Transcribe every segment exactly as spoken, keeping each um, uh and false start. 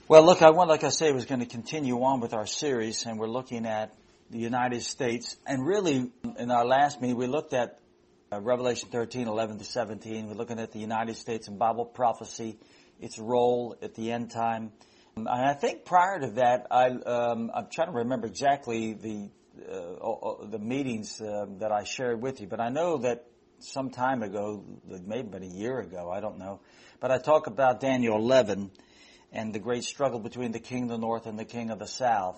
Well, look, I want, like I say, was going to continue on with our series, and we're looking at the United States. And really, in our last meeting, we looked at uh, Revelation thirteen, eleven to seventeen. We're looking at the United States and Bible prophecy, its role at the end time. And I think prior to that, I, um, I'm trying to remember exactly the uh, the meetings uh, that I shared with you, but I know that some time ago, maybe about a year ago, I don't know, but I talk about Daniel eleven and the great struggle between the king of the north and the king of the south.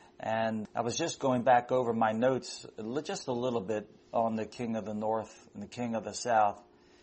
And I was just going back over my notes just a little bit on the king of the north and the king of the south.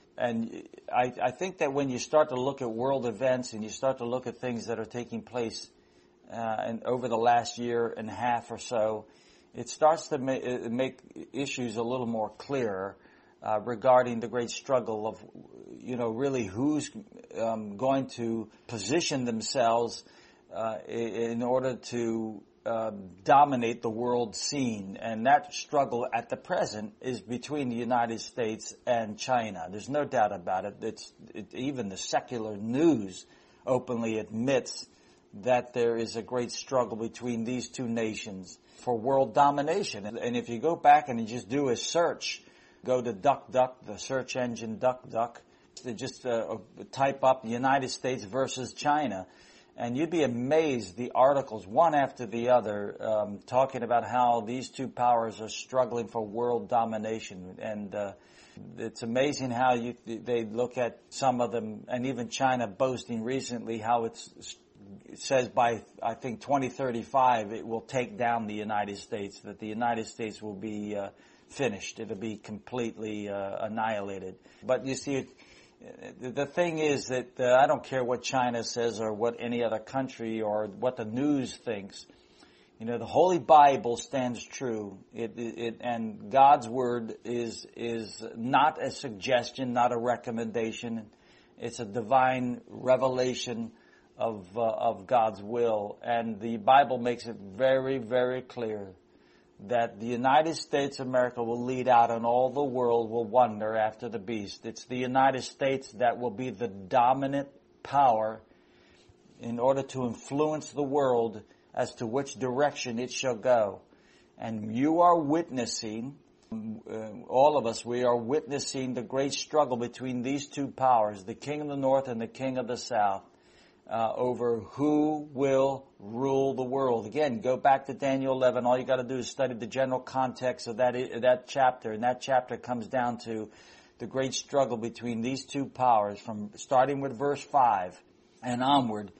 And I, I think that when you start to look at world events and you start to look at things that are taking place uh, and over the last year and a half or so, it starts to ma- make issues a little more clear uh, regarding the great struggle of, you know, really who's um, going to position themselves uh, in order to uh, dominate the world scene. And that struggle at the present is between the United States and China. There's no doubt about it. It's it, even the secular news openly admits that there is a great struggle between these two nations for world domination. And, and if you go back and you just do a search, go to DuckDuck, the search engine DuckDuck, just uh, type up United States versus China, and you'd be amazed the articles, one after the other, um, talking about how these two powers are struggling for world domination. And uh, it's amazing how you they look at some of them, and even China boasting recently how it's, it says by, I think, twenty thirty-five it will take down the United States, that the United States will be uh, finished. It'll be completely uh, annihilated. But you see, the thing is that uh, I don't care what China says or what any other country or what the news thinks. You know, the Holy Bible stands true. It, it, it and God's Word is is not a suggestion, not a recommendation. It's a divine revelation of uh, of God's will, and the Bible makes it very, very clear that the United States of America will lead out and all the world will wonder after the beast. It's the United States that will be the dominant power in order to influence the world as to which direction it shall go. And you are witnessing, uh, all of us, we are witnessing the great struggle between these two powers, the king of the north and the king of the south. Uh, over who will rule the world. Again, go back to Daniel eleven. All you got to do is study the general context of that that chapter, and that chapter comes down to the great struggle between these two powers, from starting with verse five and onward.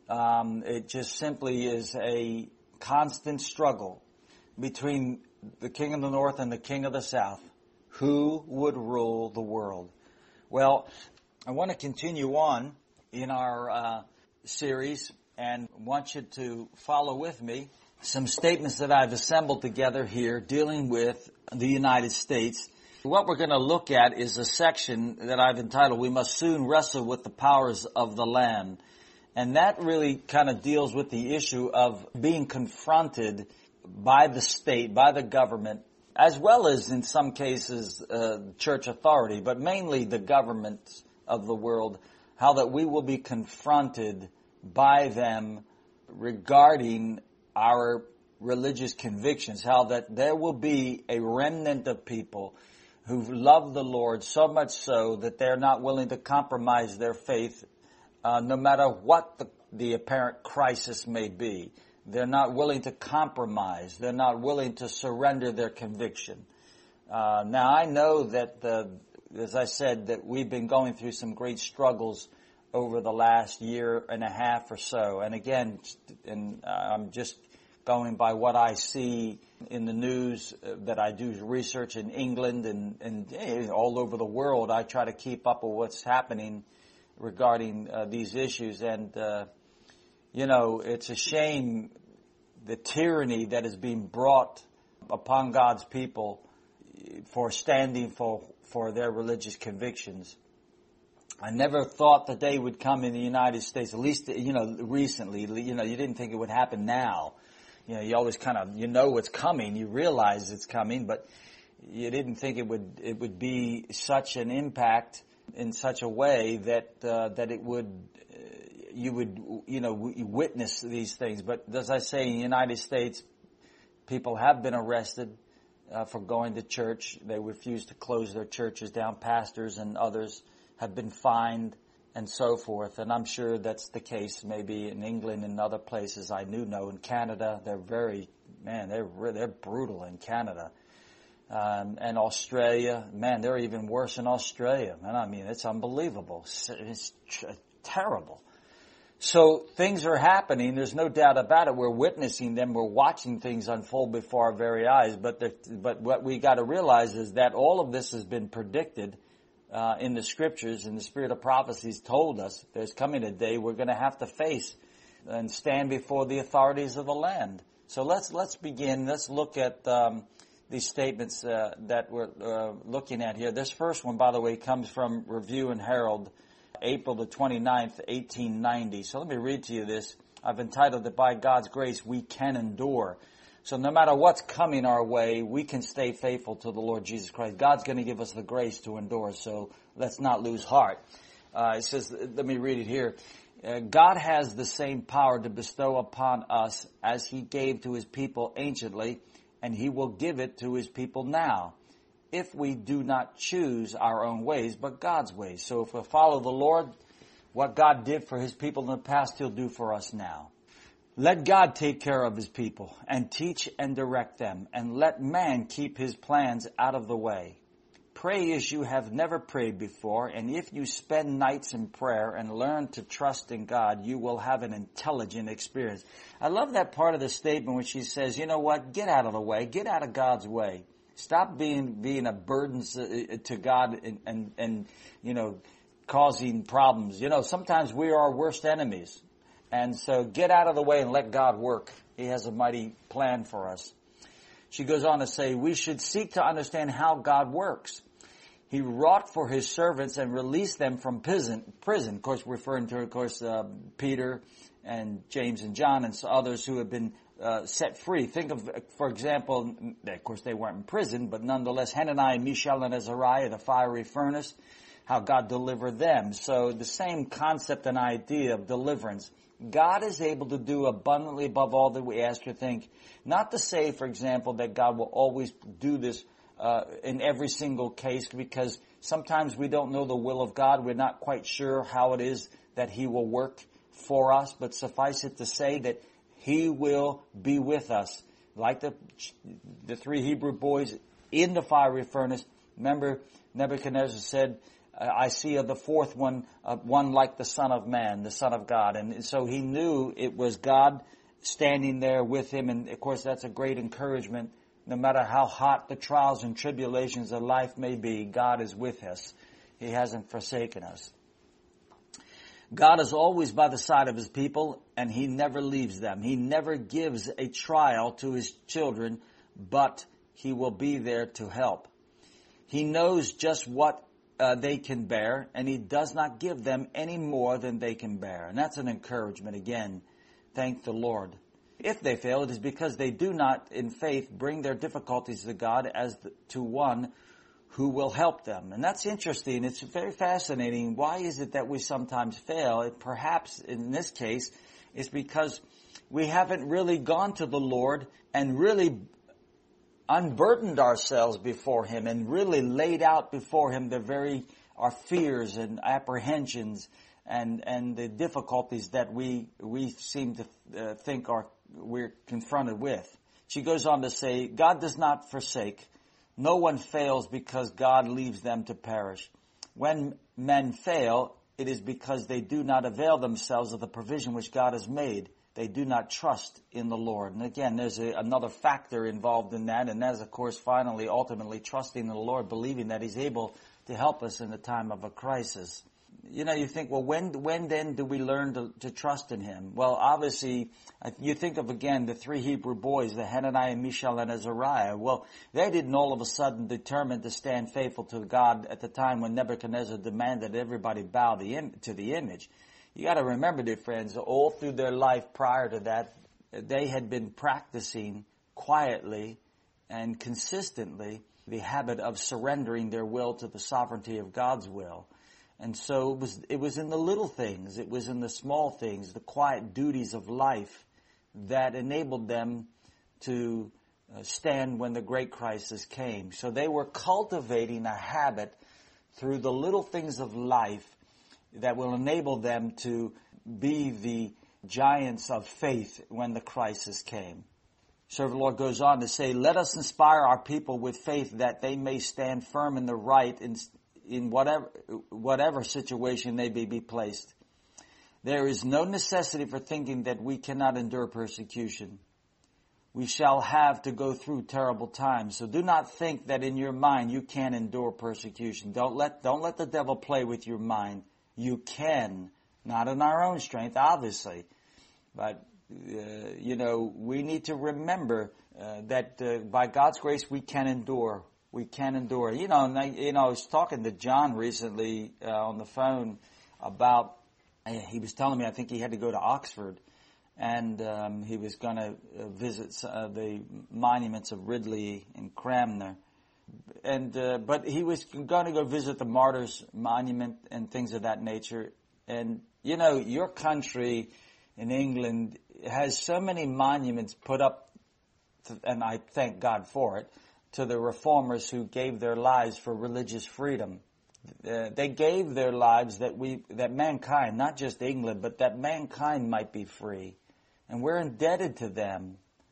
Um, it just simply is a constant struggle between the king of the north and the king of the south. Who would rule the world? Well, I want to continue on in our uh, series and want you to follow with me some statements that I've assembled together here dealing with the United States. What we're going to look at is a section that I've entitled, "We Must Soon Wrestle with the Powers of the Land." And that really kind of deals with the issue of being confronted by the state, by the government, as well as in some cases uh, church authority, but mainly the governments of the world, how that we will be confronted by them regarding our religious convictions, how that there will be a remnant of people who love the Lord so much so that they're not willing to compromise their faith uh, no matter what the, the apparent crisis may be. They're not willing to compromise. They're not willing to surrender their conviction. Uh, now, I know that, uh, as I said, that we've been going through some great struggles over the last year and a half or so. And again, and uh, I'm just going by what I see in the news, uh, that I do research in England and, and eh, all over the world. I try to keep up with what's happening regarding uh, these issues. And, uh, you know, it's a shame the tyranny that is being brought upon God's people for standing for, for their religious convictions. I never thought the day would come in the United States, at least, you know, recently. You know, you didn't think it would happen now. You know, you always kind of, you know it's coming, you realize it's coming, but you didn't think it would, it would be such an impact in such a way that, uh, that it would you would, you know, witness these things. But as I say, in the United States, people have been arrested uh, for going to church. They refuse to close their churches down. Pastors and others have been fined and so forth. And I'm sure that's the case maybe in England and other places. I do know in Canada, they're very, man, they're they're brutal in Canada. Um, and Australia, man, they're even worse in Australia. Man, I mean, it's unbelievable. It's, it's tr- terrible. So things are happening. There's no doubt about it. We're witnessing them. We're watching things unfold before our very eyes. But the, but what we got to realize is that all of this has been predicted uh, in the scriptures, and the spirit of prophecies told us there's coming a day we're going to have to face and stand before the authorities of the land. So let's let's begin. Let's look at um, these statements uh, that we're uh, looking at here. This first one, by the way, comes from Review and Herald, April the twenty-ninth, eighteen ninety. So let me read to you this. I've entitled it, By God's Grace, We Can Endure. So no matter what's coming our way, we can stay faithful to the Lord Jesus Christ. God's going to give us the grace to endure, so let's not lose heart. Uh, it says, let me read it here. Uh, God has the same power to bestow upon us as He gave to His people anciently, and He will give it to His people now, if we do not choose our own ways, but God's ways. So if we follow the Lord, what God did for His people in the past, He'll do for us now. Let God take care of His people and teach and direct them, and let man keep his plans out of the way. Pray as you have never prayed before, and if you spend nights in prayer and learn to trust in God, you will have an intelligent experience. I love that part of the statement when she says, you know what, get out of the way, get out of God's way. Stop being being a burden to God and, and, and, you know, causing problems. You know, sometimes we are our worst enemies. And so get out of the way and let God work. He has a mighty plan for us. She goes on to say, we should seek to understand how God works. He wrought for His servants and released them from prison. Prison, of course, referring to, of course, uh, Peter and James and John and others who have been uh, set free. Think of, for example, of course, they weren't in prison, but nonetheless, Hananiah, Mishael, and Azariah, the fiery furnace, how God delivered them. So the same concept and idea of deliverance. God is able to do abundantly above all that we ask or think. Not to say, for example, that God will always do this uh, in every single case, because sometimes we don't know the will of God. We're not quite sure how it is that He will work for us, but suffice it to say that He will be with us. Like the the three Hebrew boys in the fiery furnace. Remember, Nebuchadnezzar said, I see of the fourth one, uh, one like the Son of Man, the Son of God. And so he knew it was God standing there with him. And of course, that's a great encouragement. No matter how hot the trials and tribulations of life may be, God is with us. He hasn't forsaken us. God is always by the side of His people, and He never leaves them. He never gives a trial to His children, but He will be there to help. He knows just what Uh, they can bear, and He does not give them any more than they can bear. And that's an encouragement again. Thank the Lord. If they fail, it is because they do not, in faith, bring their difficulties to God as the, to one who will help them. And that's interesting. It's very fascinating. Why is it that we sometimes fail? It perhaps, in this case, is because we haven't really gone to the Lord and really unburdened ourselves before Him and really laid out before Him the very, our fears and apprehensions and, and the difficulties that we, we seem to uh, think are, we're confronted with. She goes on to say, God does not forsake. No one fails because God leaves them to perish. When men fail, it is because they do not avail themselves of the provision which God has made. They do not trust in the Lord. And again, there's a, another factor involved in that, and that is, of course, finally, ultimately trusting in the Lord, believing that He's able to help us in the time of a crisis. You know, you think, well, when when then do we learn to, to trust in Him? Well, obviously, you think of, again, the three Hebrew boys, the Hananiah, Mishael, and Azariah. Well, they didn't all of a sudden determine to stand faithful to God at the time when Nebuchadnezzar demanded everybody bow the im- to the image. You got to remember, dear friends, all through their life prior to that, they had been practicing quietly and consistently the habit of surrendering their will to the sovereignty of God's will. And so it was, it was in the little things, it was in the small things, the quiet duties of life that enabled them to uh, stand when the great crisis came. So they were cultivating a habit through the little things of life that will enable them to be the giants of faith when the crisis came. So the Lord goes on to say, let us inspire our people with faith that they may stand firm in the right in, in whatever, whatever situation they may be placed. There is no necessity for thinking that we cannot endure persecution. We shall have to go through terrible times. So do not think that in your mind you can endure persecution. Don't let, don't let the devil play with your mind. You can, not in our own strength, obviously, but uh, you know, we need to remember uh, that uh, by God's grace we can endure. We can endure. You know, and I, you know, I was talking to John recently uh, on the phone about. Uh, he was telling me I think he had to go to Oxford, and um, he was going to uh, visit uh, the monuments of Ridley and Cranmer. And uh, but he was going to go visit the Martyrs Monument and things of that nature. And you know, your country in England has so many monuments put up, to, and I thank God for it, to the reformers who gave their lives for religious freedom. Uh, they gave their lives that we, that mankind, not just England, but that mankind might be free, and we're indebted to them.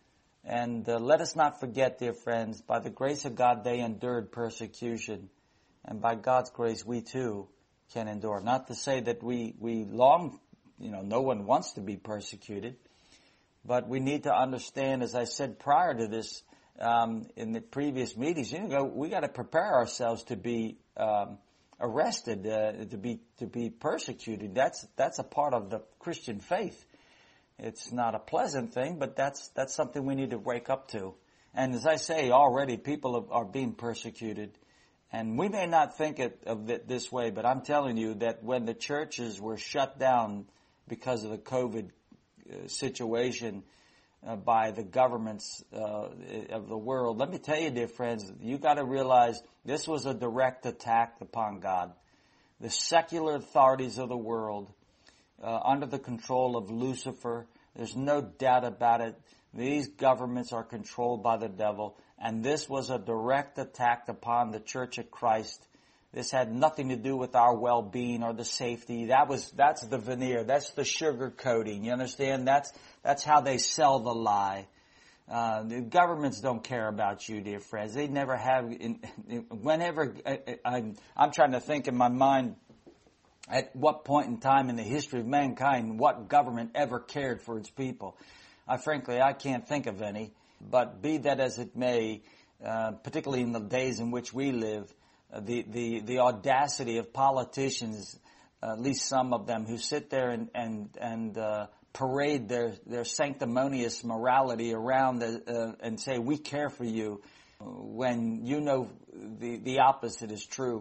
And uh, let us not forget, dear friends, by the grace of God, they endured persecution. And by God's grace, we too can endure. Not to say that we, we long, you know, no one wants to be persecuted. But we need to understand, as I said prior to this, um, in the previous meetings, you know, we got to prepare ourselves to be um, arrested, uh, to be to be persecuted. That's that's a part of the Christian faith. It's not a pleasant thing, but that's that's something we need to wake up to. And as I say, already people are being persecuted. And we may not think it, of it this way, but I'm telling you that when the churches were shut down because of the COVID uh, situation uh, by the governments uh, of the world, let me tell you, dear friends, you got to realize this was a direct attack upon God. The secular authorities of the world, Uh, under the control of Lucifer. There's no doubt about it. These governments are controlled by the devil, and this was a direct attack upon the Church of Christ. This had nothing to do with our well-being or the safety. That was, that's the veneer. That's the sugar coating. You understand? That's, that's how they sell the lie. Uh, the governments don't care about you, dear friends. They never have. In, in, whenever, I, I'm, I'm trying to think in my mind, at what point in time in the history of mankind, what government ever cared for its people? I frankly, I can't think of any. But be that as it may, uh, particularly in the days in which we live, uh, the, the, the audacity of politicians, uh, at least some of them, who sit there and, and, and uh, parade their, their sanctimonious morality around the, uh, and say, we care for you, when you know the, the opposite is true.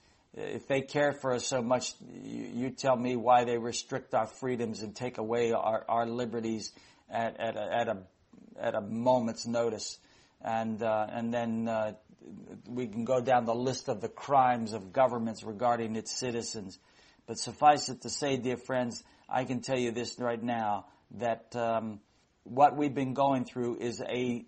If they care for us so much, you, you tell me why they restrict our freedoms and take away our, our liberties at, at, a, at a at a moment's notice, and uh, and then uh, we can go down the list of the crimes of governments regarding its citizens. But suffice it to say, dear friends, I can tell you this right now, that um, what we've been going through is a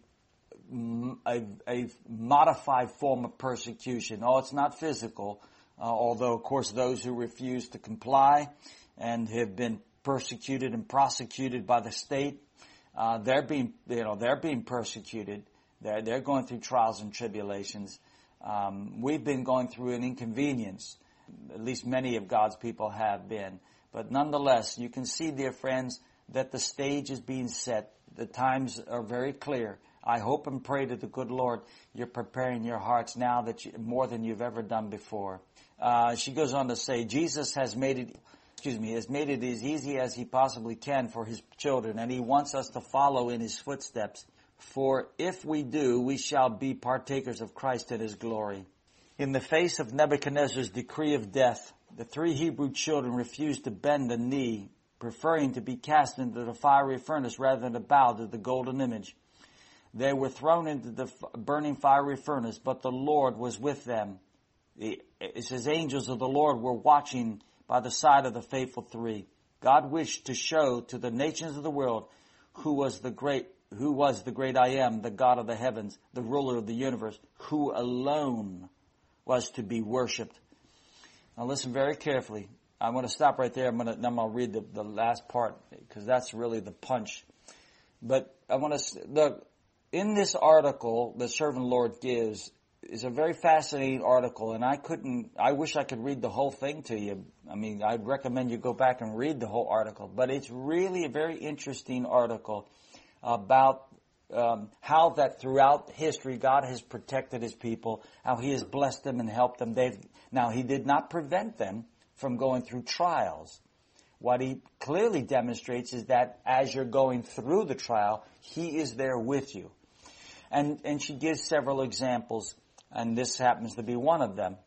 a, a modified form of persecution. Oh, it's not physical. Uh, although, of course, those who refuse to comply and have been persecuted and prosecuted by the state, uh, they're being, you know, they're being persecuted. They're they're going through trials and tribulations. Um, we've been going through an inconvenience. At least many of God's people have been. But nonetheless, you can see, dear friends, that the stage is being set. The times are very clear. I hope and pray to the good Lord you're preparing your hearts now that you, more than you've ever done before. Uh, she goes on to say, Jesus has made it, excuse me, has made it as easy as he possibly can for his children, and he wants us to follow in his footsteps. For if we do, we shall be partakers of Christ and his glory. In the face of Nebuchadnezzar's decree of death, the three Hebrew children refused to bend the knee, preferring to be cast into the fiery furnace rather than to bow to the golden image. They were thrown into the burning fiery furnace, but the Lord was with them. It says, angels of the Lord were watching by the side of the faithful three. God wished to show to the nations of the world who was the great, who was the great I am, the God of the heavens, the ruler of the universe, who alone was to be worshipped. Now listen very carefully. I'm going to stop right there. I'm going to, I'm going to read the, the last part because that's really the punch. But I want to, look, in this article the servant Lord gives is a very fascinating article, and I couldn't, I wish I could read the whole thing to you. I mean, I'd recommend you go back and read the whole article, but it's really a very interesting article about um, how that throughout history God has protected His people, how He has blessed them and helped them. They've, now He did not prevent them from going through trials. What He clearly demonstrates is that as you're going through the trial, He is there with you. And, and she gives several examples, and this happens to be one of them,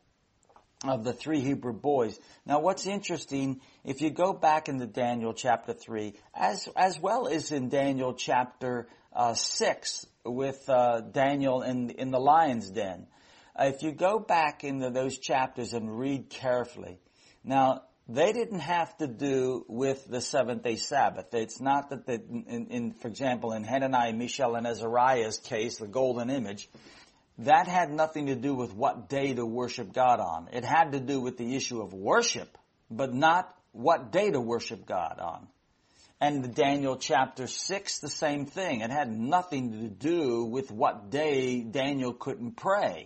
of the three Hebrew boys. Now what's interesting, if you go back into Daniel chapter three, as, as well as in Daniel chapter uh, six with uh, Daniel in, in the lion's den, uh, if you go back into those chapters and read carefully, now they didn't have to do with the seventh day Sabbath. It's not that, the, in, in, for example, in Hananiah, Mishael, and Azariah's case, the golden image, that had nothing to do with what day to worship God on. It had to do with the issue of worship, but not what day to worship God on. And the Daniel chapter six, the same thing. It had nothing to do with what day Daniel couldn't pray.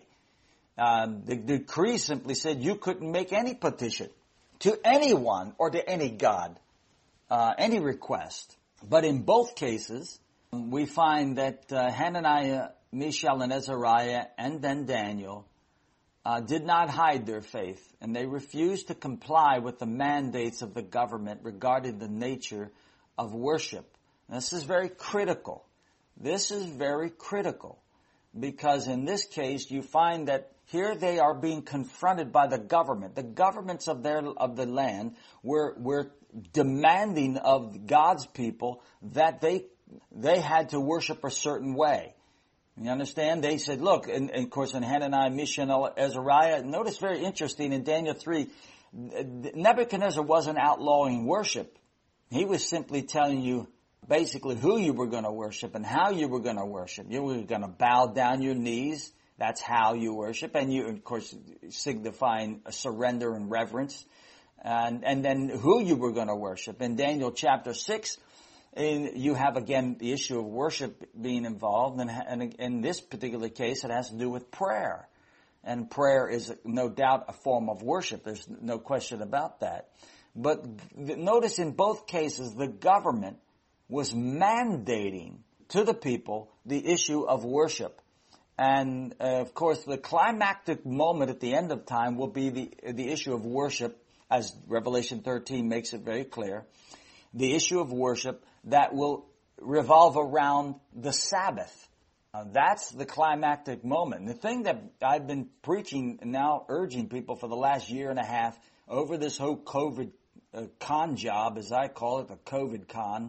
Um, the decree simply said you couldn't make any petition to anyone or to any God, uh, any request. But in both cases, we find that uh, Hananiah, Mishael, and Azariah, and then Daniel, uh, did not hide their faith, and they refused to comply with the mandates of the government regarding the nature of worship. And this is very critical. This is very critical, because in this case, you find that here they are being confronted by the government. The governments of their of the land were were demanding of God's people that they they had to worship a certain way. You understand? They said, look, and, and of course in Hananiah, Mishael, Azariah, notice very interesting in Daniel three, Nebuchadnezzar wasn't outlawing worship. He was simply telling you basically who you were going to worship and how you were going to worship. You were going to bow down your knees. That's how you worship, and you, of course, signifying a surrender and reverence, and and then who you were going to worship. In Daniel chapter six, in, you have again the issue of worship being involved, and, and in this particular case, it has to do with prayer, and prayer is no doubt a form of worship. There's no question about that. But notice in both cases, the government was mandating to the people the issue of worship. And, uh, of course, the climactic moment at the end of time will be the the issue of worship, as Revelation thirteen makes it very clear. The issue of worship that will revolve around the Sabbath. Uh, that's the climactic moment. And the thing that I've been preaching and now urging people for the last year and a half over this whole COVID uh, con job, as I call it, the COVID con,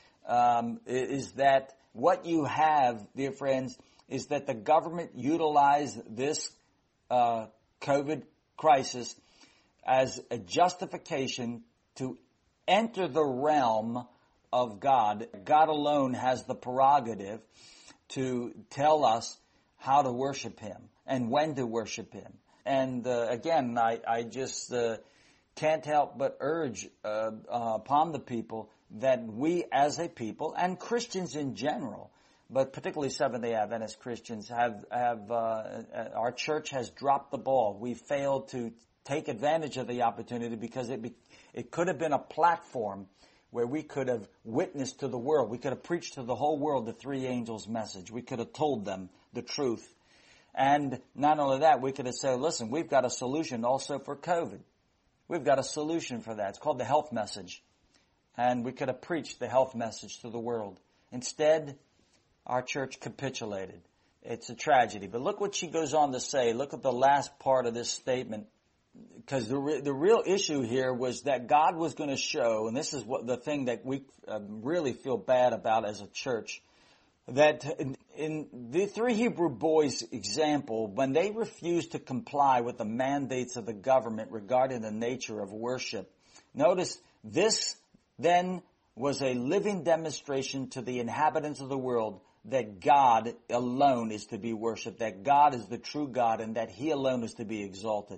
um, is that what you have, dear friends, is that the government utilized this uh, COVID crisis as a justification to enter the realm of God. God alone has the prerogative to tell us how to worship Him and when to worship Him. And uh, again, I, I just uh, can't help but urge uh, uh, upon the people that we as a people, and Christians in general, but particularly Seventh-day Adventist Christians, have, have uh, our church has dropped the ball. We failed to take advantage of the opportunity because it be, it could have been a platform where we could have witnessed to the world. We could have preached to the whole world the three angels' message. We could have told them the truth. And not only that, we could have said, listen, we've got a solution also for COVID. We've got a solution for that. It's called the health message. And we could have preached the health message to the world. Instead, our church capitulated. It's a tragedy. But look what she goes on to say. Look at the last part of this statement. Because the re- the real issue here was that God was going to show, and this is what the thing that we uh, really feel bad about as a church, that in the three Hebrew boys example, when they refused to comply with the mandates of the government regarding the nature of worship, notice this then was a living demonstration to the inhabitants of the world that God alone is to be worshipped, that God is the true God, and that He alone is to be exalted.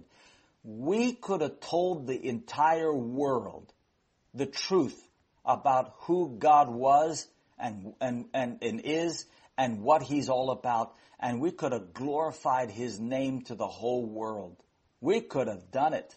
We could have told the entire world the truth about who God was and, and, and, and is and what He's all about, and we could have glorified His name to the whole world. We could have done it.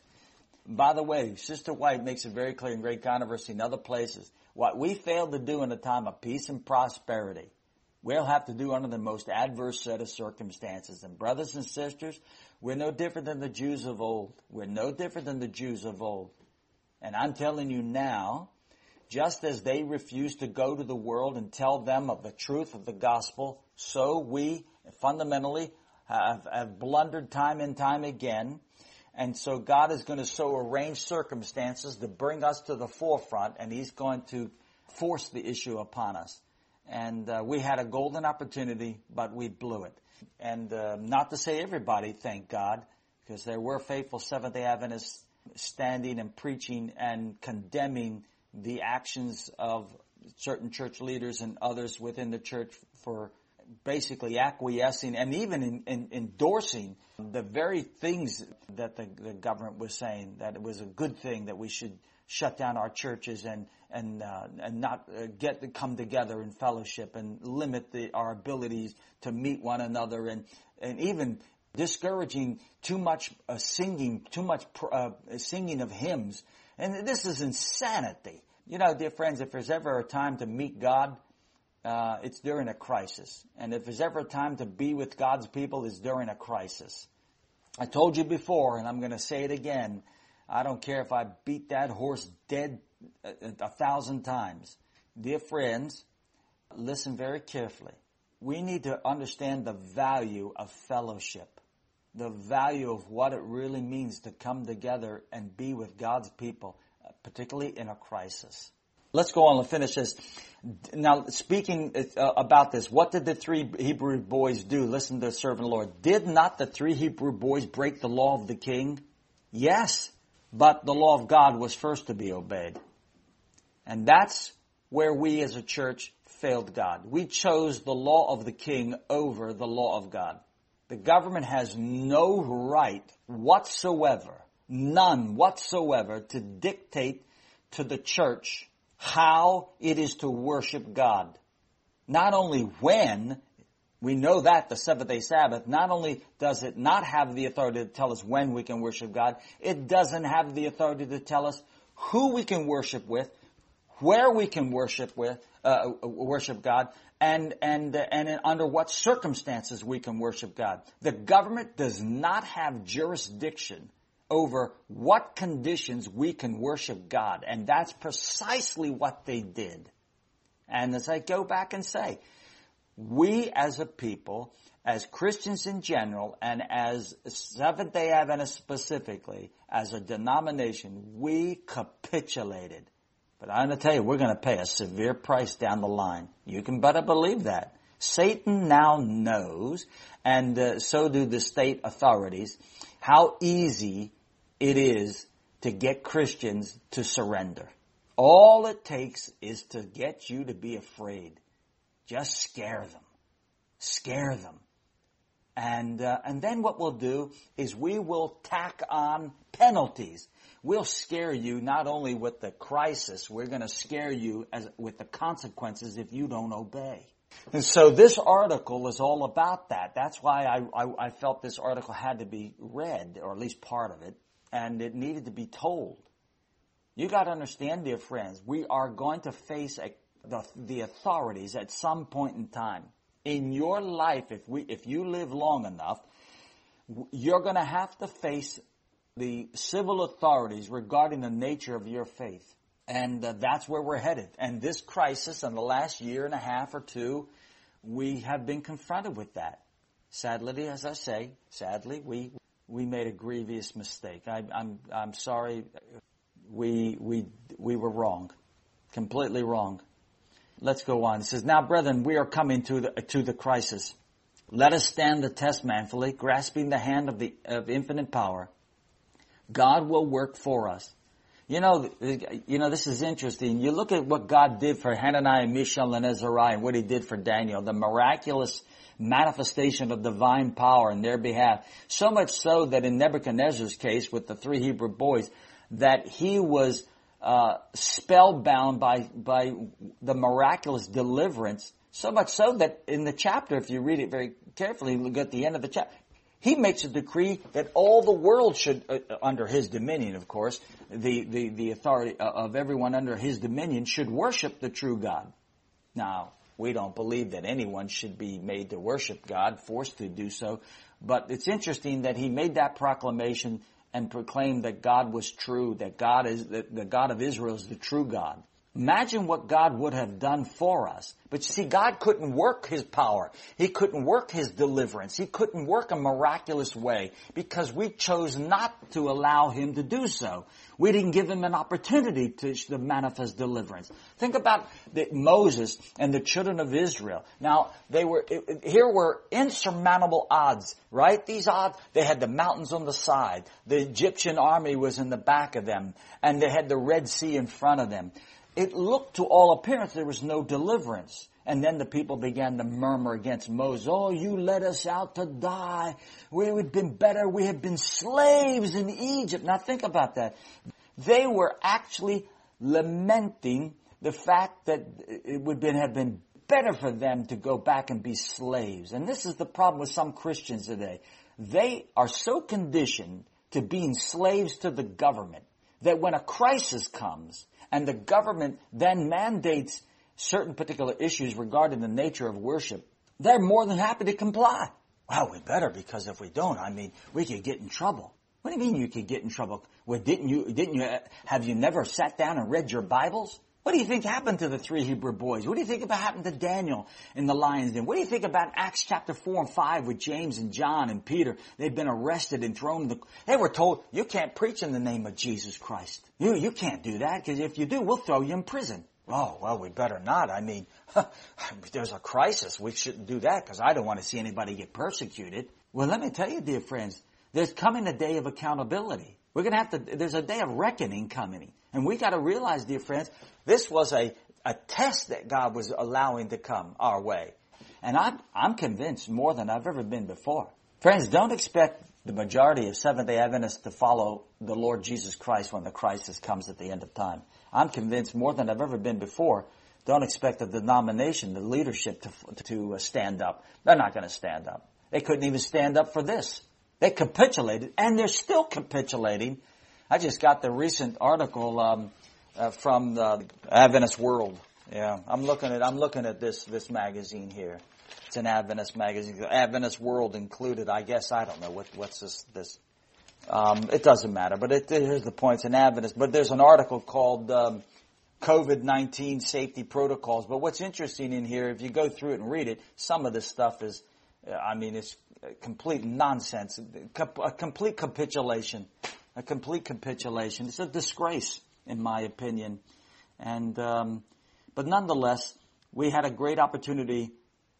By the way, Sister White makes it very clear in Great Controversy and other places, what we failed to do in a time of peace and prosperity, we'll have to do under the most adverse set of circumstances. And brothers and sisters, we're no different than the Jews of old. We're no different than the Jews of old. And I'm telling you now, just as they refused to go to the world and tell them of the truth of the gospel, so we fundamentally have, have blundered time and time again. And so God is going to so arrange circumstances to bring us to the forefront, and He's going to force the issue upon us. And uh, we had a golden opportunity, but we blew it. And uh, not to say everybody, thank God, because there were faithful Seventh-day Adventists standing and preaching and condemning the actions of certain church leaders and others within the church for basically acquiescing and even in, in, endorsing the very things that the, the government was saying, that it was a good thing that we should shut down our churches and and uh, and not uh, get to come together in fellowship and limit the, our abilities to meet one another, and and even discouraging too much uh, singing, too much uh, singing of hymns. And this is insanity. You know, dear friends, if there's ever a time to meet God, uh, it's during a crisis. And if there's ever a time to be with God's people, it's during a crisis. I told you before, and I'm going to say it again, I don't care if I beat that horse dead a, a thousand times. Dear friends, listen very carefully. We need to understand the value of fellowship, the value of what it really means to come together and be with God's people, particularly in a crisis. Let's go on and finish this. Now, speaking uh, about this, what did the three Hebrew boys do? Listen to the servant of the Lord. Did not the three Hebrew boys break the law of the king? Yes, but the law of God was first to be obeyed. And that's where we as a church failed God. We chose the law of the king over the law of God. The government has no right whatsoever, none whatsoever, to dictate to the church how it is to worship God. Not only when, we know that, the seventh-day Sabbath, not only does it not have the authority to tell us when we can worship God, it doesn't have the authority to tell us who we can worship with, where we can worship with, uh, worship God, and and and under what circumstances we can worship God. The government does not have jurisdiction over what conditions we can worship God, and that's precisely what they did. And as I go back and say, we as a people, as Christians in general, and as Seventh-day Adventists specifically, as a denomination, we capitulated. But I'm going to tell you, we're going to pay a severe price down the line. You can better believe that. Satan now knows, and uh, so do the state authorities, how easy it is to get Christians to surrender. All it takes is to get you to be afraid. Just scare them. Scare them. And uh, and then what we'll do is we will tack on penalties. We'll scare you not only with the crisis, we're going to scare you as with the consequences if you don't obey. And so this article is all about that. That's why I, I, I felt this article had to be read, or at least part of it, and it needed to be told. You got to understand, dear friends, we are going to face a, the, the authorities at some point in time. In your life, if we if you live long enough, you're going to have to face the civil authorities regarding the nature of your faith. And uh, that's where we're headed. And this crisis in the last year and a half or two, we have been confronted with that. Sadly, as I say, sadly, we we made a grievous mistake. I, I'm I'm sorry. We we we were wrong, completely wrong. let's go on. It says, now, brethren, we are coming to the, to the crisis. Let us stand the test manfully, grasping the hand of the of infinite power. God will work for us. You know, you know, this is interesting. You look at what God did for Hananiah, Mishael, and Azariah, and what he did for Daniel, the miraculous manifestation of divine power in their behalf. So much so that in Nebuchadnezzar's case with the three Hebrew boys, that he was uh spellbound by by the miraculous deliverance. So much so that in the chapter, if you read it very carefully, look at the end of the chapter, he makes a decree that all the world should, uh, under his dominion, of course, the, the, the authority of everyone under his dominion should worship the true God. Now, we don't believe that anyone should be made to worship God, forced to do so, but it's interesting that he made that proclamation and proclaimed that God was true, that God is, that the God of Israel is the true God. Imagine what God would have done for us. But you see, God couldn't work his power. He couldn't work his deliverance. He couldn't work a miraculous way because we chose not to allow him to do so. We didn't give him an opportunity to, to manifest deliverance. Think about the, Moses and the children of Israel. Now, they were, it, here were insurmountable odds, right? These odds, they had the mountains on the side. The Egyptian army was in the back of them. And they had the Red Sea in front of them. It looked to all appearance there was no deliverance. And then the people began to murmur against Moses. Oh, you led us out to die. We would have been better. We have been slaves in Egypt. Now think about that. They were actually lamenting the fact that it would have been better for them to go back and be slaves. And this is the problem with some Christians today. They are so conditioned to being slaves to the government that when a crisis comes, and the government then mandates certain particular issues regarding the nature of worship, they're more than happy to comply. Well, we better, because if we don't, I mean, we could get in trouble. What do you mean you could get in trouble? Well, didn't you, didn't you, have you never sat down and read your Bibles? What do you think happened to the three Hebrew boys? What do you think about happened to Daniel in the lion's den? What do you think about Acts chapter four and five with James and John and Peter? They've been arrested and thrown in the, they were told, you can't preach in the name of Jesus Christ. You, you can't do that, because if you do, we'll throw you in prison. Oh, well, we better not. I mean, there's a crisis. We shouldn't do that, because I don't want to see anybody get persecuted. Well, let me tell you, dear friends, there's coming a day of accountability. We're going to have to, there's a day of reckoning coming. And we got to realize, dear friends, this was a, a test that God was allowing to come our way. And I'm, I'm convinced more than I've ever been before. Friends, don't expect the majority of Seventh-day Adventists to follow the Lord Jesus Christ when the crisis comes at the end of time. I'm convinced more than I've ever been before. Don't expect the denomination, the leadership to, to stand up. They're not going to stand up. They couldn't even stand up for this. They capitulated, and they're still capitulating. I just got the recent article um, uh, from the Adventist World. Yeah, I'm looking at I'm looking at this this magazine here. It's an Adventist magazine, Adventist World included. I guess I don't know what what's this this. Um, it doesn't matter, but it, here's the point. It's an Adventist, but there's an article called um, COVID nineteen Safety Protocols. But what's interesting in here, if you go through it and read it, some of this stuff is, I mean, it's complete nonsense, a complete capitulation, a complete capitulation. It's a disgrace, in my opinion. And, um, but nonetheless, we had a great opportunity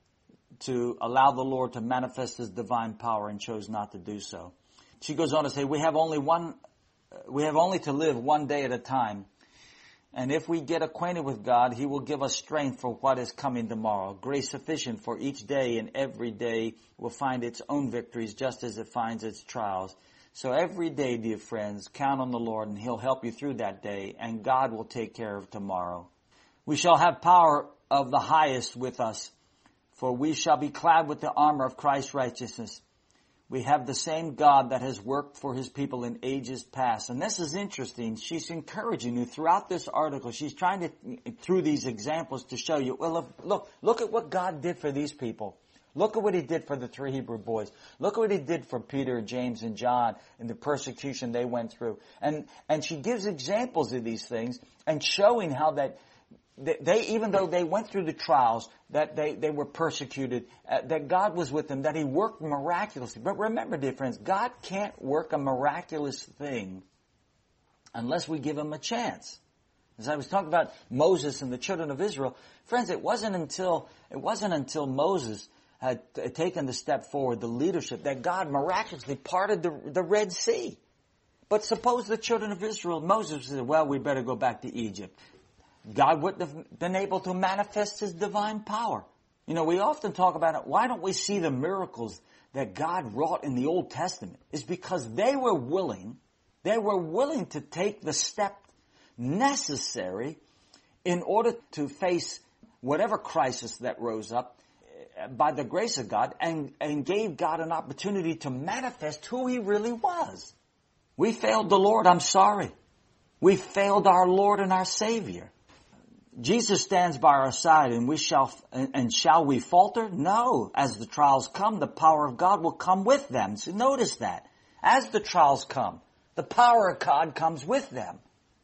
to allow the Lord to manifest his divine power and chose not to do so. She goes on to say, we have only one, we have only to live one day at a time. And if we get acquainted with God, he will give us strength for what is coming tomorrow. Grace sufficient for each day, and every day will find its own victories just as it finds its trials. So every day, dear friends, count on the Lord, and he'll help you through that day, and God will take care of tomorrow. We shall have power of the highest with us, for we shall be clad with the armor of Christ's righteousness. We have the same God that has worked for his people in ages past. And this is interesting. She's encouraging you throughout this article. She's trying to, through these examples, to show you, well, look, look at what God did for these people. Look at what he did for the three Hebrew boys. Look at what he did for Peter, James, and John in the persecution they went through. And, and she gives examples of these things and showing how that they, even though they went through the trials, that they, they were persecuted, uh, that God was with them, that he worked miraculously. But remember, dear friends, God can't work a miraculous thing unless we give him a chance. As I was talking about Moses and the children of Israel, friends, it wasn't until, it wasn't until Moses had taken the step forward, the leadership, that God miraculously parted the, the Red Sea. But suppose the children of Israel, Moses said, well, we better go back to Egypt. God wouldn't have been able to manifest His divine power. You know, we often talk about it. Why don't we see the miracles that God wrought in the Old Testament? It's because they were willing, they were willing to take the step necessary in order to face whatever crisis that rose up by the grace of God, and, and gave God an opportunity to manifest who He really was. We failed the Lord, I'm sorry. We failed our Lord and our Savior. Jesus stands by our side, and we shall, and, and shall we falter? No. As the trials come, the power of God will come with them. So notice that. As the trials come, the power of God comes with them.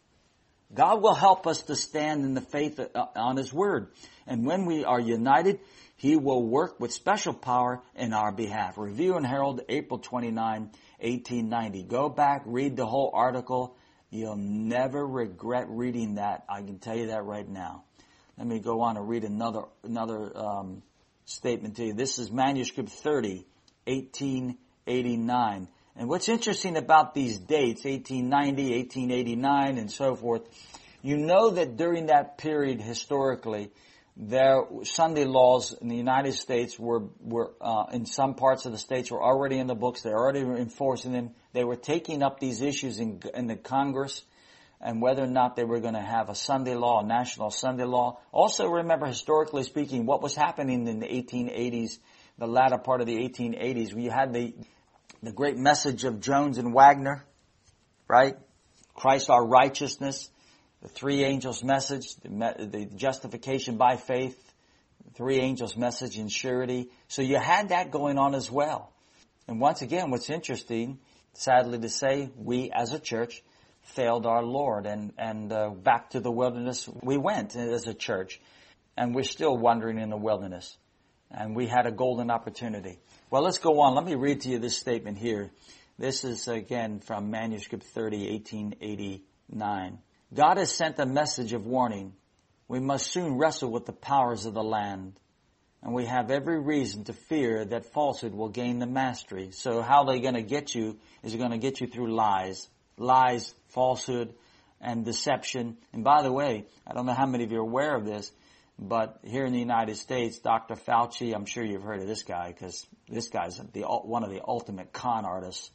God will help us to stand in the faith on His Word. And when we are united, He will work with special power in our behalf. Review and Herald, April twenty-ninth, eighteen ninety. Go back, read the whole article. You'll never regret reading that. I can tell you that right now. Let me go on and read another another um, statement to you. This is manuscript thirty, eighteen eighty-nine. And what's interesting about these dates, eighteen ninety, eighteen eighty-nine, and so forth, you know that during that period historically, there Sunday laws in the United States were were uh, in some parts of the states were already in the books. They already were enforcing them. They were taking up these issues in in the Congress, and whether or not they were going to have a Sunday law, a national Sunday law. Also, remember, historically speaking, what was happening in the eighteen eighties, the latter part of the eighteen eighties. We had the the great message of Jones and Wagner, right? Christ our righteousness. The three angels' message, the, the justification by faith, the three angels' message in surety. So you had that going on as well. And once again, what's interesting, sadly to say, we as a church failed our Lord, and, and uh, back to the wilderness we went as a church. And we're still wandering in the wilderness. And we had a golden opportunity. Well, let's go on. Let me read to you this statement here. This is, again, from manuscript thirty, eighteen eighty-nine. God has sent a message of warning. We must soon wrestle with the powers of the land. And we have every reason to fear that falsehood will gain the mastery. So how they're going to get you is they're going to get you through lies. Lies, falsehood, and deception. And by the way, I don't know how many of you are aware of this, but here in the United States, Doctor Fauci, I'm sure you've heard of this guy because this guy's the, one of the ultimate con artists.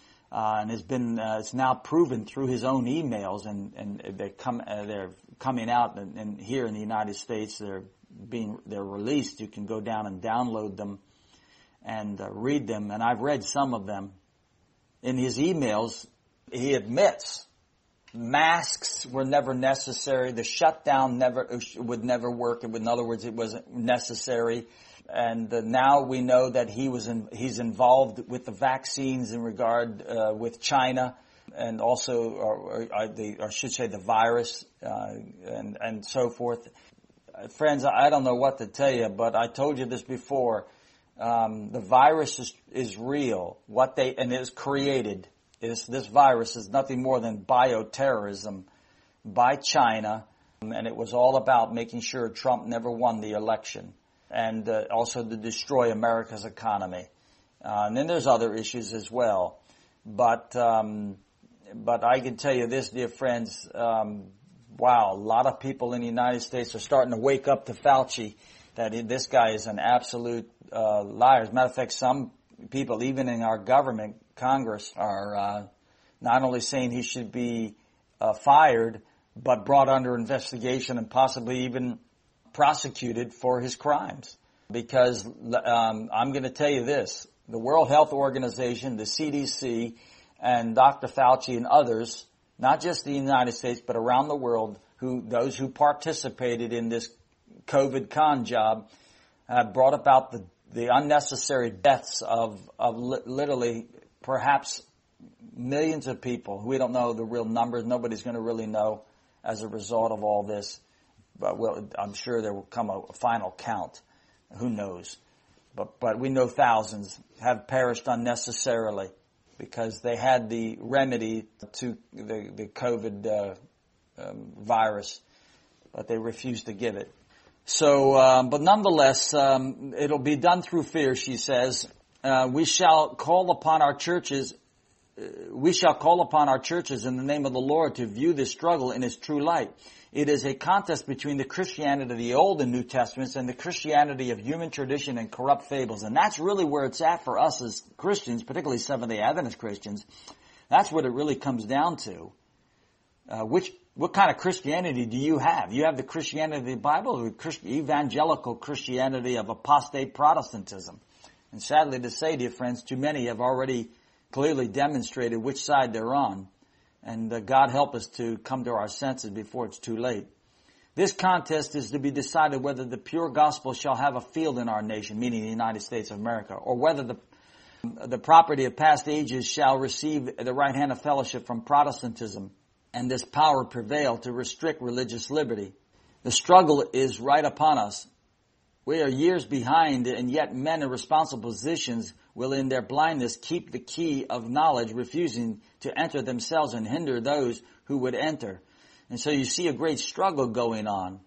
Uh, and it's been, uh, it's now proven through his own emails, and, and they're come, uh, they're coming out, and, and here in the United States, they're being, they're released. You can go down and download them and uh, read them, and I've read some of them. In his emails, he admits masks were never necessary. The shutdown never, would never work. In other words, it wasn't necessary. And uh, now we know that he was in, he's involved with the vaccines in regard uh, with China, and also, or, or, or, the, or I should say, the virus uh, and and so forth. Uh, friends, I don't know what to tell you, but I told you this before. Um, the virus is is real. What they and it is created. Is this virus is nothing more than bioterrorism by China, and it was all about making sure Trump never won the election. And uh, also to destroy America's economy. Uh, and then there's other issues as well. But um, but I can tell you this, dear friends, um, wow, a lot of people in the United States are starting to wake up to Fauci, that he, this guy is an absolute uh, liar. As a matter of fact, some people, even in our government, Congress, are uh, not only saying he should be uh, fired, but brought under investigation and possibly even prosecuted for his crimes. Because um, I'm going to tell you this, the World Health Organization, the C D C, and Doctor Fauci and others, not just the United States, but around the world, who those who participated in this COVID con job, have brought about the, the unnecessary deaths of, of li- literally perhaps millions of people. We don't know the real numbers. Nobody's going to really know as a result of all this. But we'll, I'm sure there will come a, a final count. Who knows? But but we know thousands have perished unnecessarily because they had the remedy to the, the COVID uh, um, virus, but they refused to give it. So, um, but nonetheless, um, it'll be done through fear, she says. Uh, we shall call upon our churches, uh, we shall call upon our churches in the name of the Lord to view this struggle in its true light. It is a contest between the Christianity of the Old and New Testaments and the Christianity of human tradition and corrupt fables. And that's really where it's at for us as Christians, particularly Seventh-day Adventist Christians. That's what it really comes down to. Uh, which, what kind of Christianity do you have? You have the Christianity of the Bible or Christ, evangelical Christianity of apostate Protestantism? And sadly to say, dear friends, too many have already clearly demonstrated which side they're on. And uh, God help us to come to our senses before it's too late. This contest is to be decided whether the pure gospel shall have a field in our nation, meaning the United States of America, or whether the the property of past ages shall receive the right hand of fellowship from Protestantism, and this power prevail to restrict religious liberty. The struggle is right upon us. We are years behind, and yet men in responsible positions will in their blindness keep the key of knowledge, refusing to enter themselves and hinder those who would enter. And so you see a great struggle going on.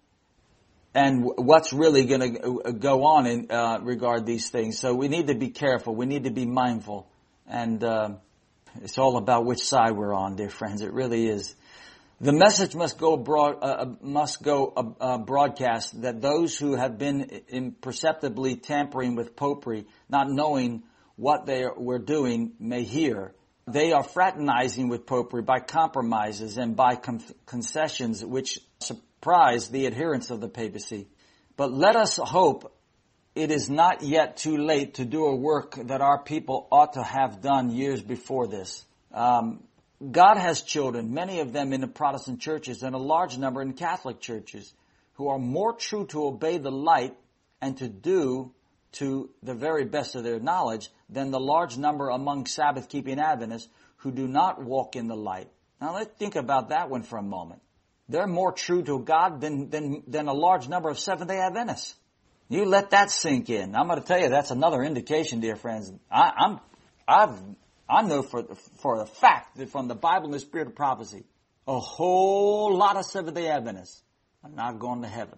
And what's really going to go on in uh, regard these things. So we need to be careful. We need to be mindful. And uh, it's all about which side we're on, dear friends. It really is. The message must go broad, uh, must go uh, uh, broadcast that those who have been imperceptibly tampering with popery, not knowing what they were doing, may hear. They are fraternizing with popery by compromises and by con- concessions which surprise the adherents of the papacy. But let us hope it is not yet too late to do a work that our people ought to have done years before this. Um, God has children, many of them in the Protestant churches and a large number in Catholic churches, who are more true to obey the light and to do to the very best of their knowledge than the large number among Sabbath-keeping Adventists who do not walk in the light. Now let's think about that one for a moment. They're more true to God than, than, than a large number of Seventh-day Adventists. You let that sink in. I'm going to tell you that's another indication, dear friends. I, I'm, I've, I know for, for a fact that from the Bible and the Spirit of prophecy, a whole lot of Seventh-day Adventists are not going to heaven.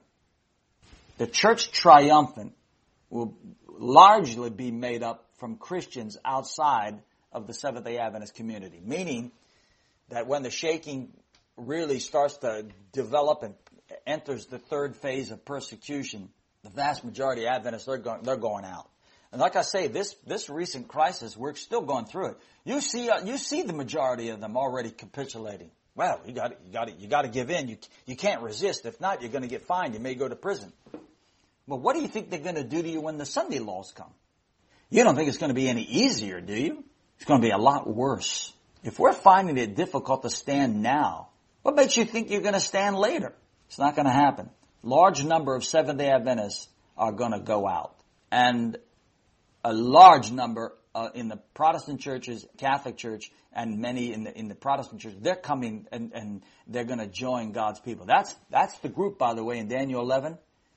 The church triumphant will largely be made up from Christians outside of the Seventh-day Adventist community, meaning that when the shaking really starts to develop and enters the third phase of persecution, the vast majority of Adventists, they're going, they're going out. And like I say, this, this recent crisis, we're still going through it. You see, uh, you see the majority of them already capitulating. Well, you got you got you got to give in. You, you can't resist. If not, you're going to get fined. You may go to prison. Well, what do you think they're going to do to you when the Sunday laws come? You don't think it's going to be any easier, do you? It's going to be a lot worse. If we're finding it difficult to stand now, what makes you think you're going to stand later? It's not going to happen. Large number of Seventh-day Adventists are going to go out. And a large number uh, in the Protestant churches, Catholic Church, and many in the in the Protestant church, they're coming and, and they're going to join God's people. That's that's the group, by the way, in Daniel eleven.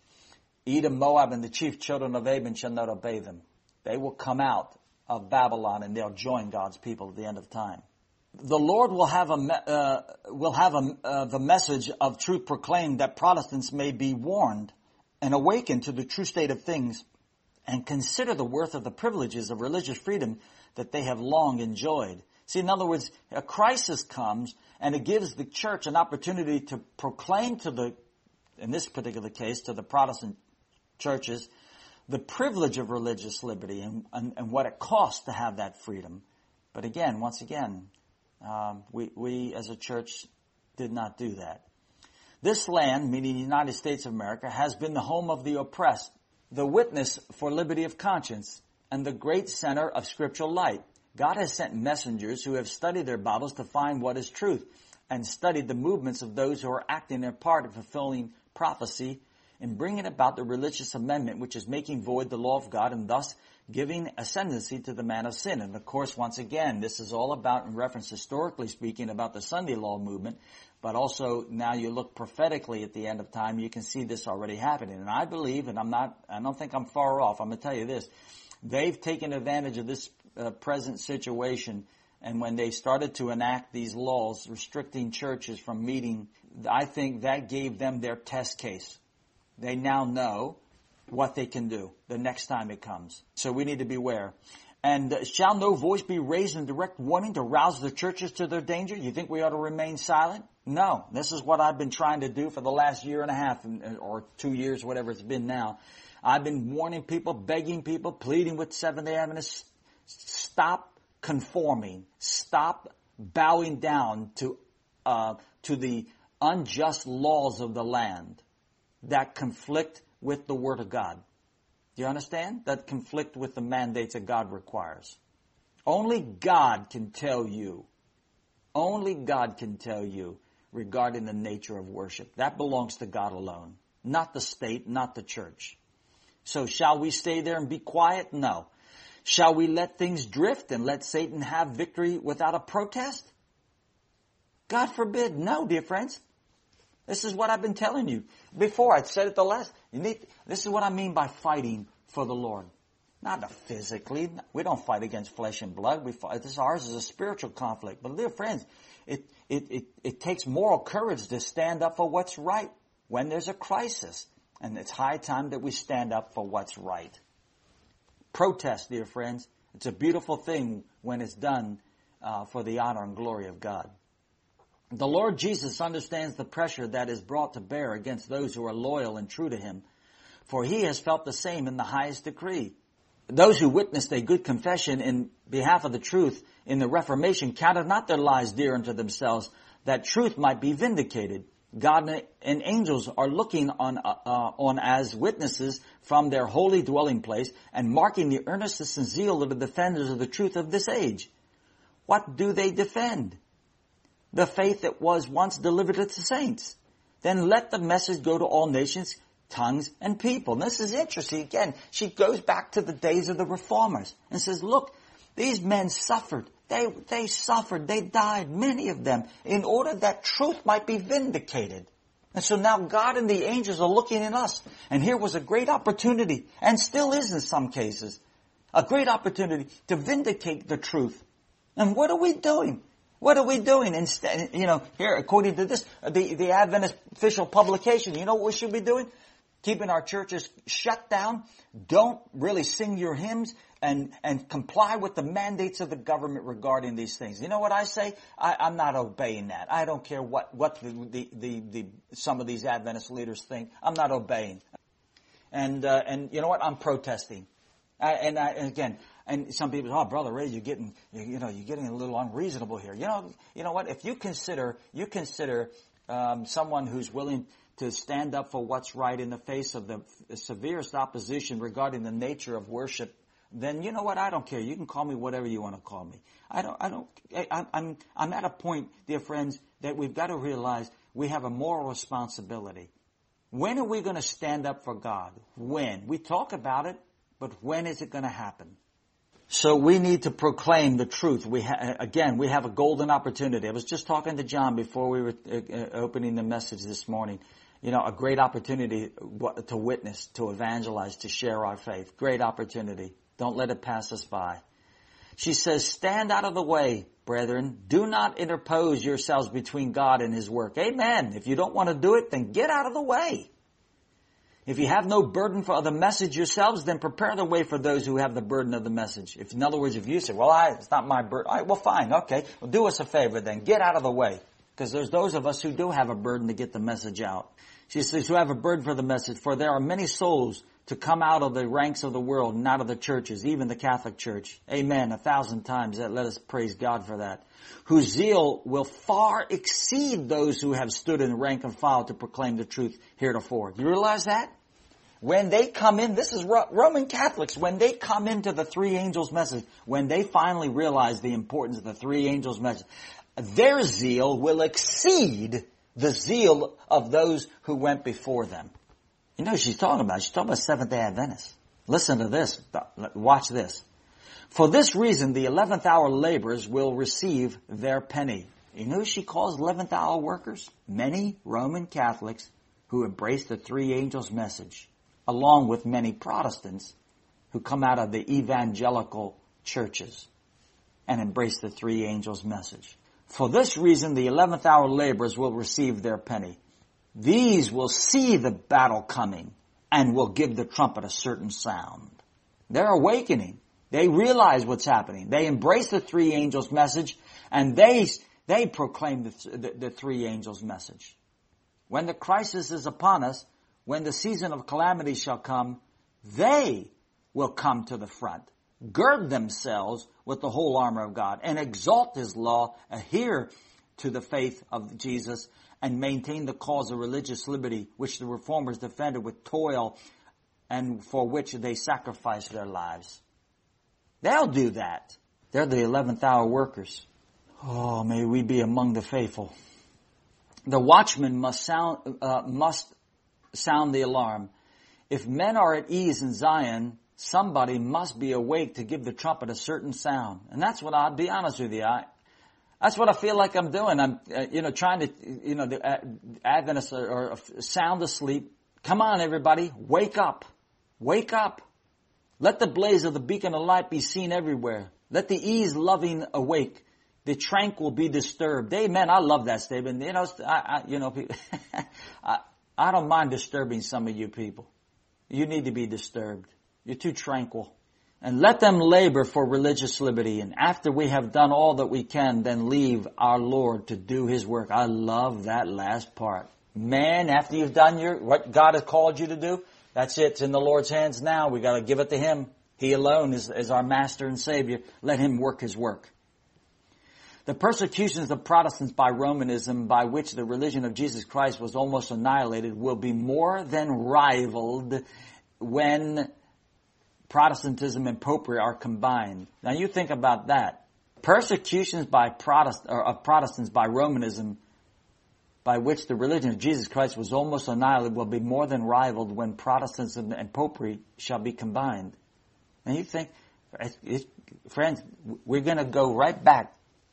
Edom, Moab, and the chief children of Ammon shall not obey them. They will come out of Babylon and they'll join God's people at the end of time. The Lord will have a uh, will have a, uh, the message of truth proclaimed that Protestants may be warned and awakened to the true state of things and consider the worth of the privileges of religious freedom that they have long enjoyed. See, in other words, a crisis comes and it gives the church an opportunity to proclaim to the, in this particular case, to the Protestant churches, the privilege of religious liberty and, and, and what it costs to have that freedom. But again, once again, um, we, we as a church did not do that. This land, meaning the United States of America, has been the home of the oppressed, the witness for liberty of conscience, and the great center of scriptural light. God has sent messengers who have studied their Bibles to find what is truth and studied the movements of those who are acting their part in fulfilling prophecy in bringing about the religious amendment which is making void the law of God and thus giving ascendancy to the man of sin. And of course, once again, this is all about, in reference historically speaking, about the Sunday law movement, but also now you look prophetically at the end of time, you can see this already happening. And I believe, and I'm not, I don't think I'm far off, I'm going to tell you this, they've taken advantage of this uh, present situation And when they started to enact these laws restricting churches from meeting, I think that gave them their test case. They now know what they can do the next time it comes. So we need to beware. And uh, shall no voice be raised in direct warning to rouse the churches to their danger? You think we ought to remain silent? No. This is what I've been trying to do for the last year and a half or two years, whatever it's been now. I've been warning people, begging people, pleading with Seventh-day Adventists, stop conforming. Stop bowing down to uh, to the unjust laws of the land that conflict with the Word of God. Do you understand? That conflict with the mandates that God requires. Only God can tell you, only God can tell you regarding the nature of worship. That belongs to God alone, not the state, not the church. So shall we stay there and be quiet? No. Shall we let things drift and let Satan have victory without a protest? God forbid. No, dear friends. This is what I've been telling you before. I said it the last. You need, this is what I mean by fighting for the Lord. Not physically. We don't fight against flesh and blood. We fight, this ours is a spiritual conflict. But dear friends, it, it, it, it takes moral courage to stand up for what's right when there's a crisis. And it's high time that we stand up for what's right. Protest, dear friends. It's a beautiful thing when it's done uh, for the honor and glory of God. The Lord Jesus understands the pressure that is brought to bear against those who are loyal and true to Him, for He has felt the same in the highest degree. Those who witnessed a good confession in behalf of the truth in the Reformation counted not their lives dear unto themselves, that truth might be vindicated. God and angels are looking on uh, on as witnesses from their holy dwelling place and marking the earnestness and zeal of the defenders of the truth of this age. What do they defend? The faith that was once delivered to the saints. Then let the message go to all nations, tongues, and people. And this is interesting. Again, she goes back to the days of the reformers and says, look, these men suffered. They, they suffered. They died, many of them, in order that truth might be vindicated. And so now God and the angels are looking at us. And here was a great opportunity, and still is in some cases, a great opportunity to vindicate the truth. And what are we doing? What are we doing? Instead, you know, here, according to this, the, the Adventist official publication, you know what we should be doing? Keeping our churches shut down. Don't really sing your hymns and, and comply with the mandates of the government regarding these things. You know what I say? I, I'm not obeying that. I don't care what, what the, the, the, the, some of these Adventist leaders think. I'm not obeying. And, uh, and you know what? I'm protesting. I, and, I, and again, and some people say, oh, Brother Ray, you're getting, you, you know, you're getting a little unreasonable here. You know, you know what? If you consider, you consider, um, someone who's willing to stand up for what's right in the face of the severest opposition regarding the nature of worship, then you know what? I don't care. You can call me whatever you want to call me. I don't, I don't, I, I'm, I'm at a point, dear friends, that we've got to realize we have a moral responsibility. When are we going to stand up for God? When? We talk about it, but when is it going to happen? So we need to proclaim the truth. We ha- again, we have a golden opportunity. I was just talking to John before we were uh, opening the message this morning. You know, a great opportunity to witness, to evangelize, to share our faith. Great opportunity. Don't let it pass us by. She says, stand out of the way, brethren. Do not interpose yourselves between God and His work. Amen. If you don't want to do it, then get out of the way. If you have no burden for the message yourselves, then prepare the way for those who have the burden of the message. If, in other words, if you say, well, I, it's not my burden. All right, well, fine. Okay. Well, do us a favor then. Get out of the way. Because there's those of us who do have a burden to get the message out. She says, who have a burden for the message. For there are many souls to come out of the ranks of the world and out of the churches, even the Catholic Church. Amen. A thousand times. Let us praise God for that. Whose zeal will far exceed those who have stood in rank and file to proclaim the truth heretofore. Do you realize that? When they come in, this is Roman Catholics, when they come into the three angels' message, when they finally realize the importance of the three angels' message, their zeal will exceed the zeal of those who went before them. You know what she's talking about? She's talking about Seventh-day Adventists. Listen to this. Watch this. For this reason, the eleventh hour laborers will receive their penny. You know who she calls eleventh hour workers? Many Roman Catholics who embrace the three angels' message, along with many Protestants who come out of the evangelical churches. and embrace the three angels' message. For this reason, the eleventh hour laborers will receive their penny. These will see the battle coming and will give the trumpet a certain sound. They're awakening. They realize what's happening. They embrace the three angels' message, and they they proclaim the, the, the three angels' message. When the crisis is upon us, when the season of calamity shall come, they will come to the front, gird themselves with the whole armor of God, and exalt His law, adhere to the faith of Jesus, and maintain the cause of religious liberty, which the reformers defended with toil and for which they sacrificed their lives. They'll do that. They're the eleventh hour workers. Oh, may we be among the faithful. The watchman must sound, uh, must sound the alarm. If men are at ease in Zion, somebody must be awake to give the trumpet a certain sound. And that's what I'll be honest with you. I, That's what I feel like I'm doing. I'm, uh, you know, trying to, you know, the uh, Adventists are, are sound asleep. Come on, everybody. Wake up. Wake up. Let the blaze of the beacon of light be seen everywhere. Let the ease-loving awake. The tranquil be disturbed. Amen. I love that statement. You know, I, I, you know, I, I don't mind disturbing some of you people. You need to be disturbed. You're too tranquil. And let them labor for religious liberty. And after we have done all that we can, then leave our Lord to do His work. I love that last part. Man, after you've done your what God has called you to do, that's it. It's in the Lord's hands now. We got to give it to Him. He alone is, is our Master and Savior. Let Him work His work. The persecutions of Protestants by Romanism, by which the religion of Jesus Christ was almost annihilated, will be more than rivaled when Protestantism and popery are combined. Now you think about that. Persecutions by Protest or of Protestants by Romanism, by which the religion of Jesus Christ was almost annihilated, will be more than rivaled when Protestantism and popery shall be combined. And you think, it, it, friends, we're going to go right back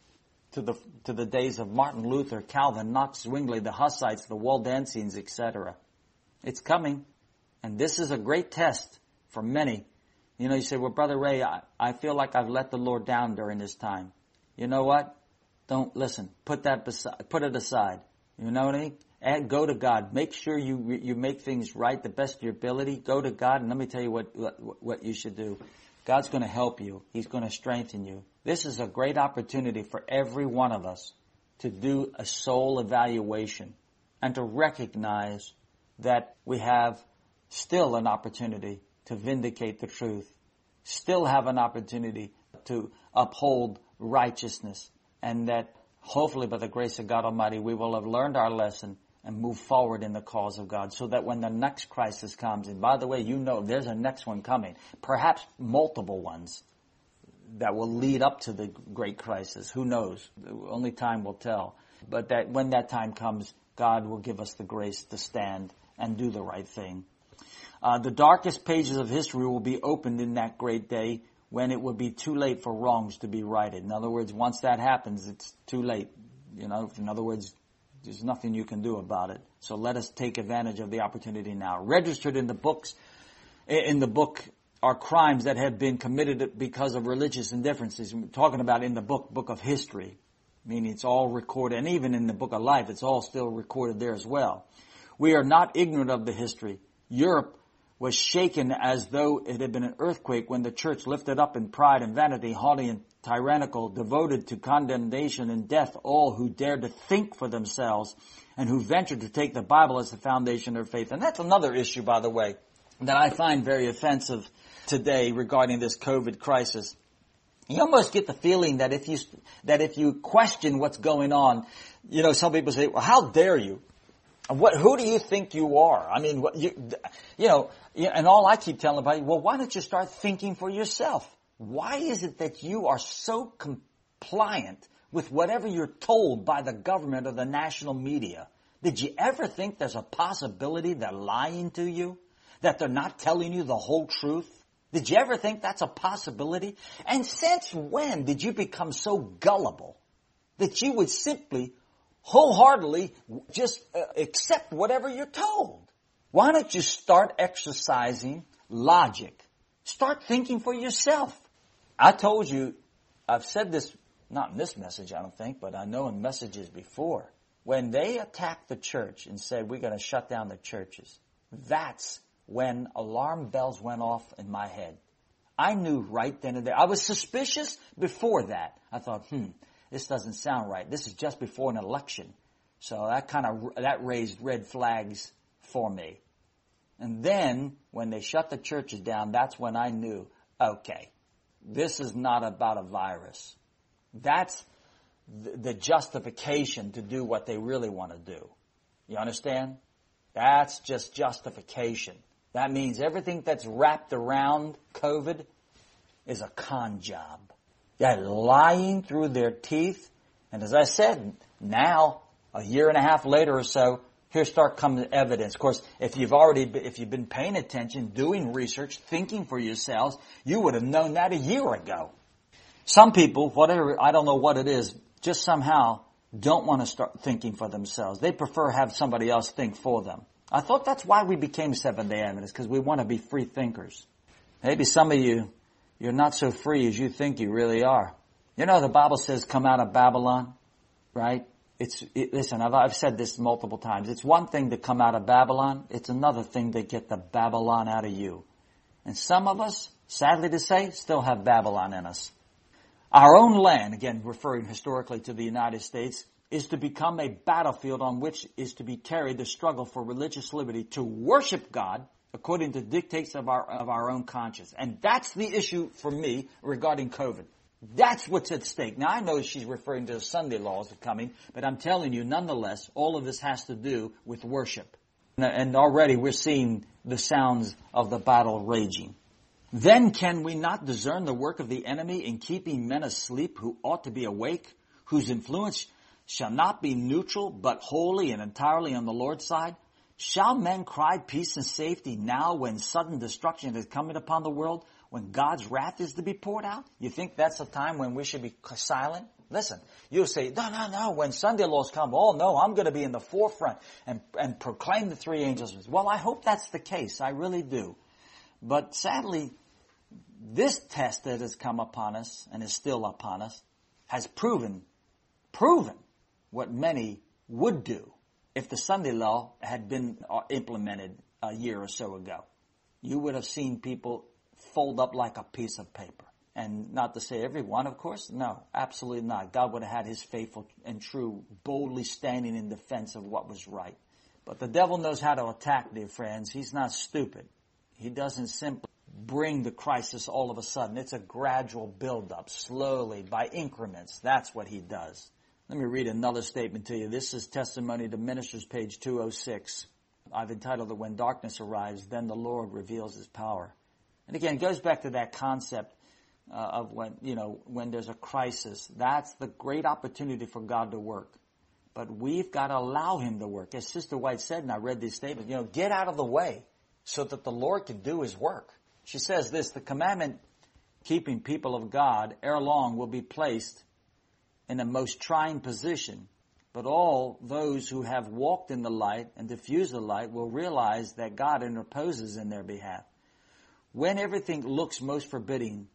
to the to the days of Martin Luther, Calvin, Knox, Zwingli, the Hussites, the Waldensians, et cetera. It's coming, and this is a great test for many. You know, you say, well, Brother Ray, I, I feel like I've let the Lord down during this time. You know what? Don't listen. Put that beside, put it aside. You know what I mean? And go to God. Make sure you you make things right the best of your ability. Go to God, and let me tell you what what, what you should do. God's going to help you. He's going to strengthen you. This is a great opportunity for every one of us to do a soul evaluation and to recognize that we have still an opportunity to vindicate the truth, still have an opportunity to uphold righteousness, and that hopefully by the grace of God Almighty we will have learned our lesson and move forward in the cause of God, so that when the next crisis comes, and by the way, you know there's a next one coming, perhaps multiple ones that will lead up to the great crisis. Who knows? Only time will tell. But that when that time comes, God will give us the grace to stand and do the right thing. Uh, the darkest pages of history will be opened in that great day when it will be too late for wrongs to be righted. In other words, once that happens, it's too late. You know, in other words, there's nothing you can do about it. So let us take advantage of the opportunity now. Registered in the books, in the book, are crimes that have been committed because of religious indifferences. We're talking about in the book, book of history, meaning it's all recorded, and even in the book of life, it's all still recorded there as well. We are not ignorant of the history. Europe was shaken as though it had been an earthquake when the church lifted up in pride and vanity, haughty and tyrannical, devoted to condemnation and death all who dared to think for themselves and who ventured to take the Bible as the foundation of their faith. And that's another issue, by the way, that I find very offensive today regarding this COVID crisis. You almost get the feeling that if you that if you question what's going on, you know, some people say, well, how dare you? What, who do you think you are? I mean, what, you, you know, and all I keep telling everybody, well, why don't you start thinking for yourself? Why is it that you are so compliant with whatever you're told by the government or the national media? Did you ever think there's a possibility they're lying to you? That they're not telling you the whole truth? Did you ever think that's a possibility? And since when did you become so gullible that you would simply wholeheartedly just uh, accept whatever you're told? Why don't you start exercising logic? Start thinking for yourself. I told you I've said this, not in this message, I don't think, but I know in messages before. When they attacked the church and said, we're going to shut down the churches, that's when alarm bells went off in my head. I knew right then and there. I was suspicious before that. I thought, hmm, this doesn't sound right. This is just before an election. So that kind of, that raised red flags for me. And then, when they shut the churches down, that's when I knew, okay, this is not about a virus. That's the justification to do what they really want to do. You understand? That's just justification. That means everything that's wrapped around COVID is a con job. They're lying through their teeth. And as I said, now, a year and a half later or so, here start coming evidence. Of course, if you've already, if you've been paying attention, doing research, thinking for yourselves, you would have known that a year ago. Some people, whatever, I don't know what it is, just somehow don't want to start thinking for themselves. They prefer have somebody else think for them. I thought that's why we became Seventh-day Adventists, because we want to be free thinkers. Maybe some of you, you're not so free as you think you really are. You know, the Bible says come out of Babylon, right? It's, it, listen, I've, I've said this multiple times. It's one thing to come out of Babylon. It's another thing to get the Babylon out of you. And some of us, sadly to say, still have Babylon in us. Our own land, again referring historically to the United States, is to become a battlefield on which is to be carried the struggle for religious liberty to worship God according to dictates of our, of our own conscience. And that's the issue for me regarding COVID. That's what's at stake. Now, I know she's referring to the Sunday laws that are coming, but I'm telling you, nonetheless, all of this has to do with worship. And already we're seeing the sounds of the battle raging. Then can we not discern the work of the enemy in keeping men asleep who ought to be awake, whose influence shall not be neutral, but wholly and entirely on the Lord's side? Shall men cry peace and safety now when sudden destruction is coming upon the world? When God's wrath is to be poured out? You think that's a time when we should be silent? Listen, you'll say, no, no, no, when Sunday laws come, oh no, I'm going to be in the forefront and, and proclaim the three angels. Well, I hope that's the case. I really do. But sadly, this test that has come upon us and is still upon us has proven, proven what many would do if the Sunday law had been implemented a year or so ago. You would have seen people fold up like a piece of paper. And not to say everyone, of course, no, absolutely not. God would have had his faithful and true, boldly standing in defense of what was right. But the devil knows how to attack, dear friends. He's not stupid. He doesn't simply bring the crisis all of a sudden. It's a gradual build-up, slowly, by increments. That's what he does. Let me read another statement to you. This is Testimony to Ministers, page two oh six. I've entitled it, When Darkness Arrives, Then the Lord Reveals His Power. And again, it goes back to that concept uh, of when, you know, when there's a crisis. That's the great opportunity for God to work. But we've got to allow him to work. As Sister White said, and I read these statements, you know, get out of the way so that the Lord can do his work. She says this, the commandment-keeping people of God ere long will be placed in a most trying position. But all those who have walked in the light and diffused the light will realize that God interposes in their behalf. When everything looks most forbidding,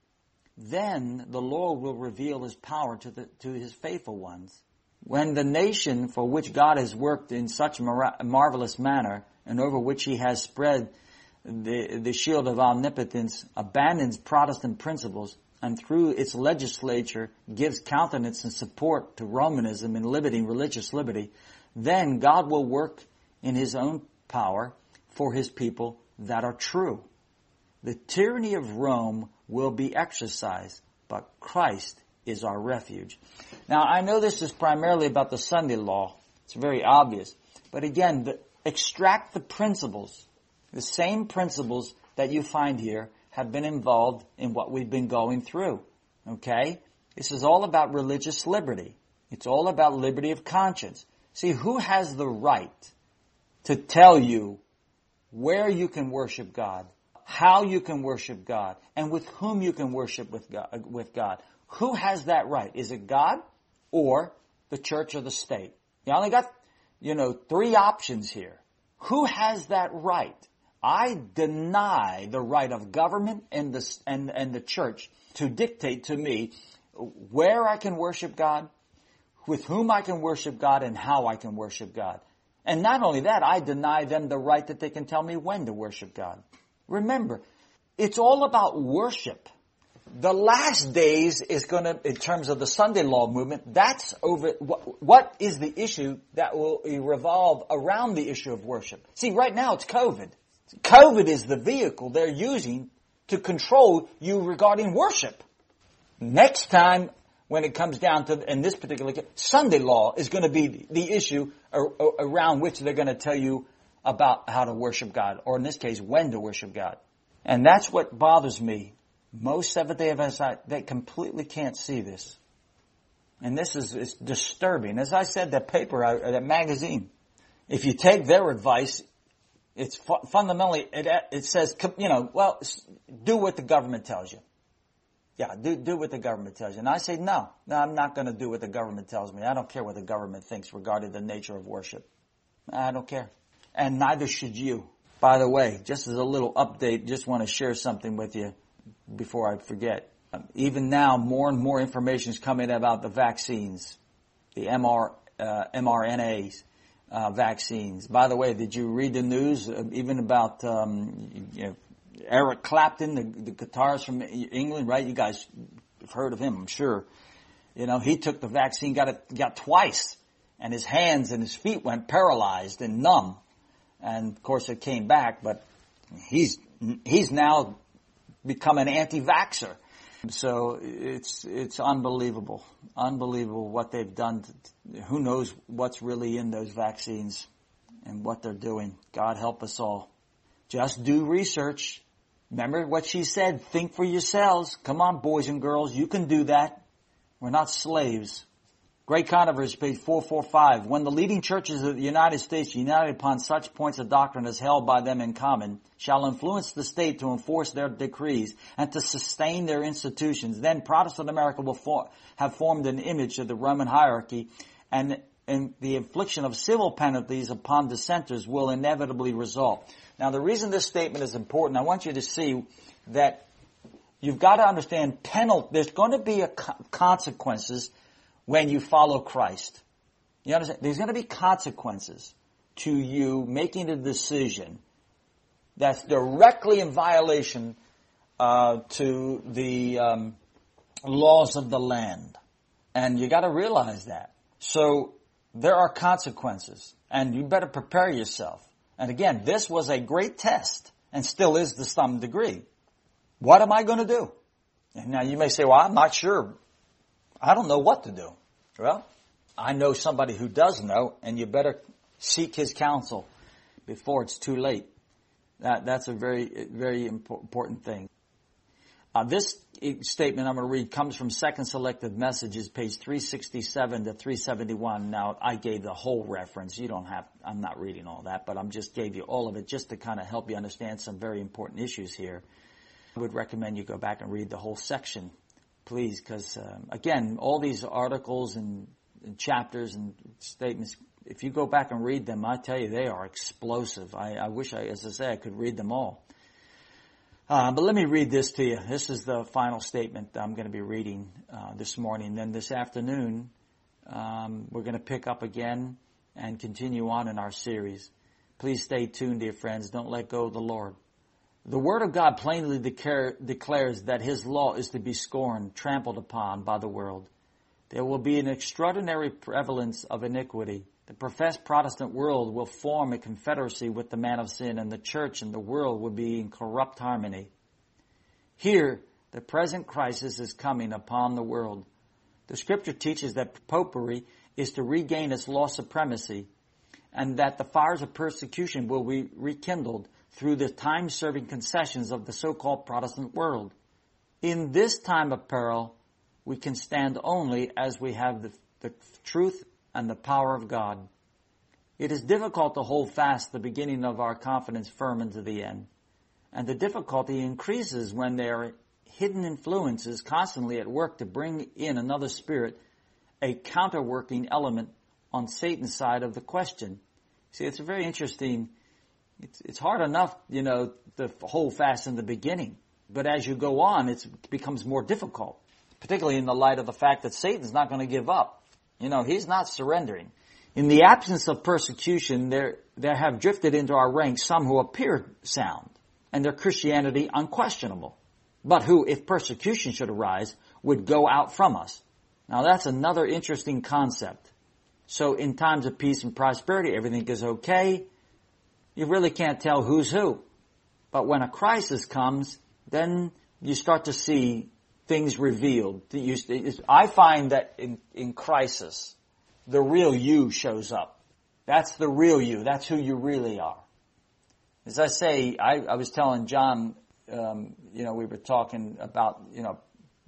then the Lord will reveal his power to the, to his faithful ones. When the nation for which God has worked in such mar- marvelous manner and over which he has spread the, the shield of omnipotence abandons Protestant principles and through its legislature gives countenance and support to Romanism and limiting religious liberty, then God will work in his own power for his people that are true. The tyranny of Rome will be exercised, but Christ is our refuge. Now, I know this is primarily about the Sunday law. It's very obvious. But again, the, extract the principles. The same principles that you find here have been involved in what we've been going through. Okay? This is all about religious liberty. It's all about liberty of conscience. See, who has the right to tell you where you can worship God, how you can worship God, and with whom you can worship with God, with God? Who has that right? Is it God or the church or the state? You only got, you know, three options here. Who has that right? I deny the right of government and the, and, and the church to dictate to me where I can worship God, with whom I can worship God, and how I can worship God. And not only that, I deny them the right that they can tell me when to worship God. Remember, it's all about worship. The last days is going to, in terms of the Sunday law movement, that's over, what, what is the issue that will revolve around the issue of worship? See, right now it's COVID. COVID is the vehicle they're using to control you regarding worship. Next time, when it comes down to, in this particular case, Sunday law is going to be the issue around which they're going to tell you about how to worship God, or in this case, when to worship God. And that's what bothers me. Most Seventh-day Adventists, they completely can't see this. And this is it's disturbing. As I said, that paper, that magazine, if you take their advice, it's fu- fundamentally, it, it says, you know, well, do what the government tells you. Yeah, do, do what the government tells you. And I say, no, no, I'm not going to do what the government tells me. I don't care what the government thinks regarding the nature of worship. I don't care. And neither should you. By the way, just as a little update, just want to share something with you before I forget. Um, even now, more and more information is coming about the vaccines, the M R, uh, mRNA uh, vaccines. By the way, did you read the news uh, even about um, you know, Eric Clapton, the, the guitarist from England, right? You guys have heard of him, I'm sure. You know, he took the vaccine, got it, got twice, and his hands and his feet went paralyzed and numb. And of course, it came back, but he's he's now become an anti-vaxxer. So it's it's unbelievable, unbelievable what they've done. To, who knows what's really in those vaccines and what they're doing? God help us all. Just do research. Remember what she said, think for yourselves. Come on, boys and girls, you can do that. We're not slaves. Great Controversy, page four forty-five. When the leading churches of the United States, united upon such points of doctrine as held by them in common, shall influence the state to enforce their decrees and to sustain their institutions, then Protestant America will for, have formed an image of the Roman hierarchy, and, and the infliction of civil penalties upon dissenters will inevitably result. Now, the reason this statement is important, I want you to see that you've got to understand penalty. There's going to be a co- consequences when you follow Christ. You understand? There's going to be consequences to you making a decision that's directly in violation uh, to the um, laws of the land. And you got to realize that. So there are consequences, and you better prepare yourself. And again, this was a great test, and still is to some degree. What am I going to do? And now you may say, well, I'm not sure. I don't know what to do. Well, I know somebody who does know, and you better seek his counsel before it's too late. That, that's a very, very important thing. Uh, this statement I'm going to read comes from Second Selected Messages, page three sixty-seven to three seventy-one. Now, I gave the whole reference. You don't have, I'm not reading all that, but I'm just gave you all of it just to kind of help you understand some very important issues here. I would recommend you go back and read the whole section, please, because, um, again, all these articles and, and chapters and statements, if you go back and read them, I tell you, they are explosive. I, I wish, I, as I say, I could read them all. Uh, but let me read this to you. This is the final statement that I'm going to be reading uh, this morning. Then this afternoon, um, we're going to pick up again and continue on in our series. Please stay tuned, dear friends. Don't let go of the Lord. The Word of God plainly declare, declares that His law is to be scorned, trampled upon by the world. There will be an extraordinary prevalence of iniquity. The professed Protestant world will form a confederacy with the man of sin, and the church and the world will be in corrupt harmony. Here, the present crisis is coming upon the world. The Scripture teaches that popery is to regain its lost supremacy, and that the fires of persecution will be rekindled through the time-serving concessions of the so-called Protestant world. In this time of peril, we can stand only as we have the, the truth and the power of God. It is difficult to hold fast the beginning of our confidence firm into the end. And the difficulty increases when there are hidden influences constantly at work to bring in another spirit, a counterworking element on Satan's side of the question. See, it's a very interesting, it's, it's hard enough, you know, to hold fast in the beginning. But as you go on, it's, it becomes more difficult. particularly in the light of the fact that Satan's not going to give up. You know, he's not surrendering. In the absence of persecution, there, there have drifted into our ranks some who appear sound, and their Christianity unquestionable, but who, if persecution should arise, would go out from us. Now that's another interesting concept. So in times of peace and prosperity, everything is okay. You really can't tell who's who. But when a crisis comes, then you start to see things revealed. I find that in, in crisis, the real you shows up. That's the real you. That's who you really are. As I say, I, I was telling John, um, you know, we were talking about, you know,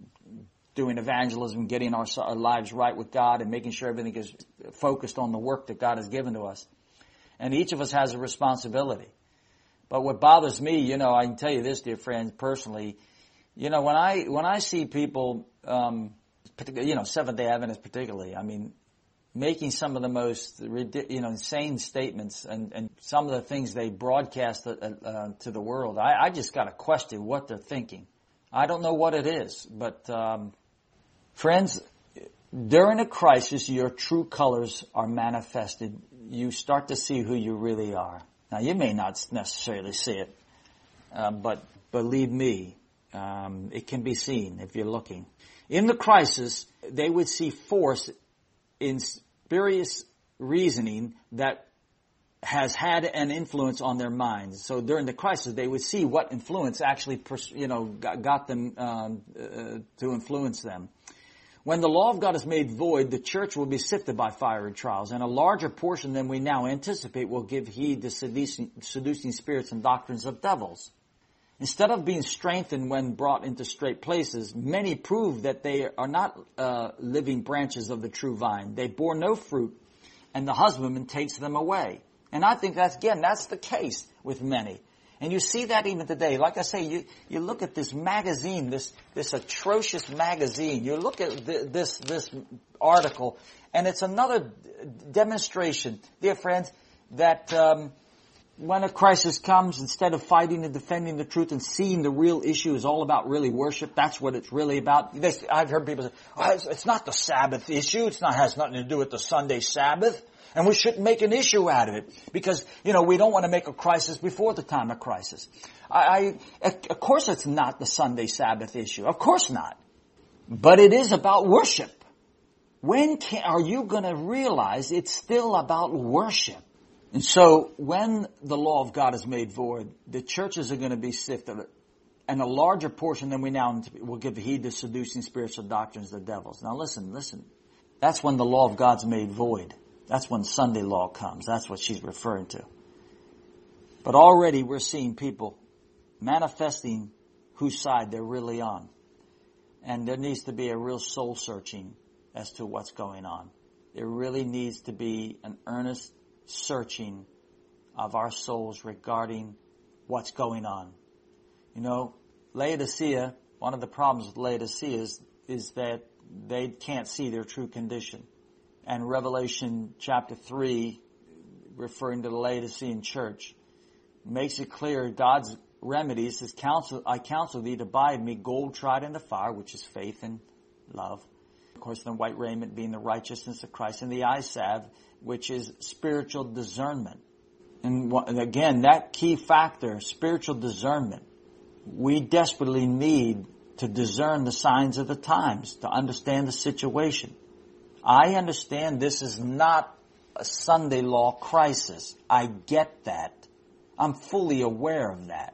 doing evangelism, getting our, our lives right with God and making sure everything is focused on the work that God has given to us. And each of us has a responsibility. But what bothers me, you know, I can tell you this, dear friends, personally, you know, when I when I see people, um, particularly, you know, Seventh-day Adventists particularly, I mean, making some of the most, you know, insane statements and, and some of the things they broadcast uh, uh, to the world, I, I just got to question what they're thinking. I don't know what it is, but um, friends, during a crisis, your true colors are manifested. You start to see who you really are. Now, you may not necessarily see it, uh, but believe me, um, it can be seen if you're looking. In the crisis, they would see force in spurious reasoning that has had an influence on their minds. So during the crisis, they would see what influence actually, you know, got them um, uh, to influence them. When the law of God is made void, the church will be sifted by fiery trials, and a larger portion than we now anticipate will give heed to seducing, seducing spirits and doctrines of devils. Instead of being strengthened when brought into straight places, many prove that they are not uh, living branches of the true vine. They bore no fruit, and the husbandman takes them away. And I think that's, again, that's the case with many. And you see that even today. Like I say, you, you look at this magazine, this, this atrocious magazine. You look at th- this, this article, and it's another demonstration, dear friends, that, um, when a crisis comes, instead of fighting and defending the truth and seeing the real issue is all about really worship, that's what it's really about. This, I've heard people say, oh, it's, it's not the Sabbath issue. It's not, has nothing to do with the Sunday Sabbath. And we shouldn't make an issue out of it because, you know, we don't want to make a crisis before the time of crisis. I, I, of course it's not the Sunday Sabbath issue. Of course not. But it is about worship. When can, are you going to realize it's still about worship? And so when the law of God is made void, the churches are going to be sifted, and a larger portion than we now will give heed to seducing spiritual doctrines of the devils. Now listen, listen. That's when the law of God's made void. That's when Sunday law comes. That's what she's referring to. But already we're seeing people manifesting whose side they're really on. And there needs to be a real soul searching as to what's going on. There really needs to be an earnest searching of our souls regarding what's going on. You know, Laodicea, one of the problems with Laodicea is, is that they can't see their true condition. And Revelation chapter three, referring to the Laodicean church, makes it clear God's remedies, his counsel, I counsel thee to buy of me gold tried in the fire, which is faith and love. Of course, the white raiment being the righteousness of Christ, and the eye salve, which is spiritual discernment. And again, that key factor, spiritual discernment, we desperately need to discern the signs of the times, to understand the situation. I understand this is not a Sunday law crisis. I get that. I'm fully aware of that.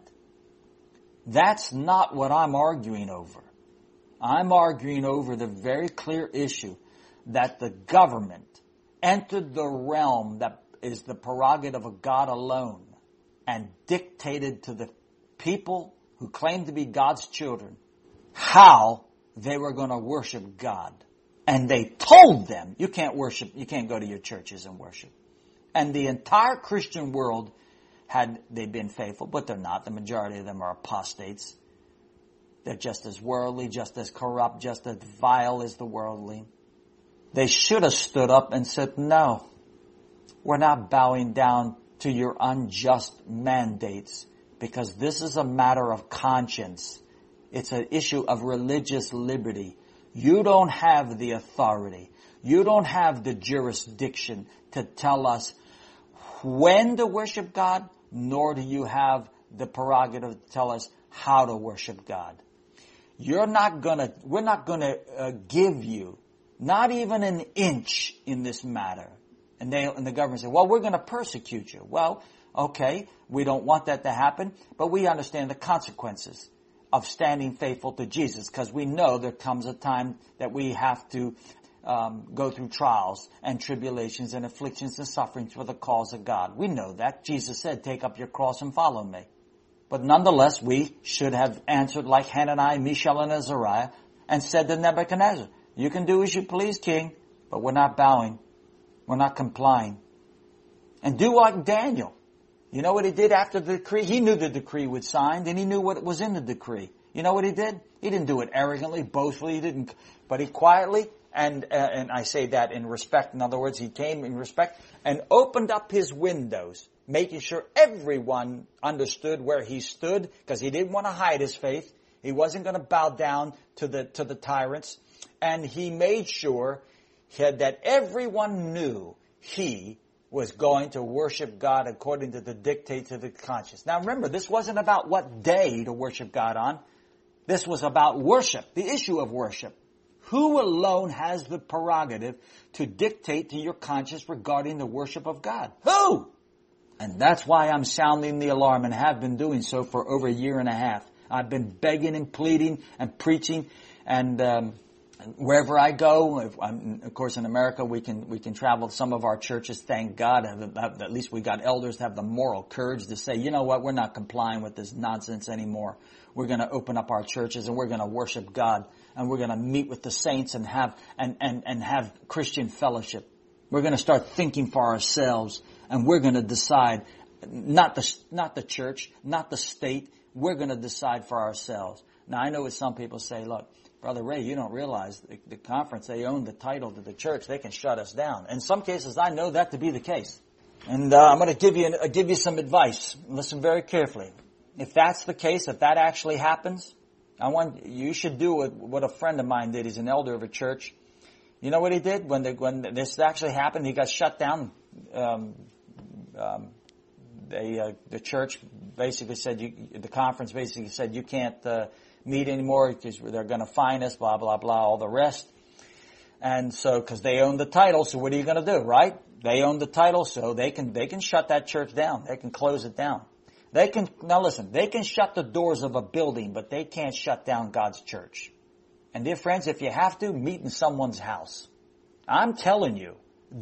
That's not what I'm arguing over. I'm arguing over the very clear issue that the government entered the realm that is the prerogative of God alone and dictated to the people who claim to be God's children how they were going to worship God. And they told them, you can't worship, you can't go to your churches and worship. And the entire Christian world, had they been faithful, but they're not. The majority of them are apostates. They're just as worldly, just as corrupt, just as vile as the worldly. They should have stood up and said, no, we're not bowing down to your unjust mandates because this is a matter of conscience. It's an issue of religious liberty. You don't have the authority. You don't have the jurisdiction to tell us when to worship God, nor do you have the prerogative to tell us how to worship God. You're not gonna, we're not gonna uh, give you not even an inch in this matter. And they, and the government said, well, we're gonna persecute you. Well, okay, we don't want that to happen, but we understand the consequences of standing faithful to Jesus, because we know there comes a time that we have to um, go through trials and tribulations and afflictions and sufferings for the cause of God. We know that. Jesus said, take up your cross and follow me. But nonetheless, we should have answered like Hananiah, Mishael, and Azariah, and said to Nebuchadnezzar, you can do as you please, king, but we're not bowing. We're not complying. And do like Daniel. You know what he did after the decree? He knew the decree was signed, and he knew what was in the decree. You know what he did? He didn't do it arrogantly, boastfully. He didn't, but he quietly, and uh, and I say that in respect. In other words, he came in respect and opened up his windows, making sure everyone understood where he stood, because he didn't want to hide his faith. He wasn't going to bow down to the to the tyrants, and he made sure he had, that everyone knew he was going to worship God according to the dictates of the conscience. Now remember, this wasn't about what day to worship God on. This was about worship, the issue of worship. Who alone has the prerogative to dictate to your conscience regarding the worship of God? Who? And that's why I'm sounding the alarm, and have been doing so for over a year and a half. I've been begging and pleading and preaching, and um, wherever I go, if I'm, of course in America we can we can travel. Some of our churches, thank God, have, have, at least we got elders that have the moral courage to say, you know what, we're not complying with this nonsense anymore. We're going to open up our churches and we're going to worship God, and we're going to meet with the saints and have and, and, and have Christian fellowship. We're going to start thinking for ourselves, and we're going to decide, not the not the church, not the state. We're going to decide for ourselves. Now I know what some people say, look, Brother Ray, you don't realize the, the conference, they own the title to the church. They can shut us down. In some cases, I know that to be the case. And uh, I'm going to give you uh, give you some advice. Listen very carefully. If that's the case, if that actually happens, I want you should do what, what a friend of mine did. He's an elder of a church. You know what he did when the, when this actually happened? He got shut down. Um, um, they uh, the church basically said you, the conference basically said you can't uh, meet anymore because they're going to fine us, blah blah blah, all the rest. And so, because they own the title, so what are you going to do, right? They own the title, so they can they can shut that church down. They can close it down. They can now listen. They can shut the doors of a building, but they can't shut down God's church. And dear friends, if you have to, meet in someone's house. I'm telling you,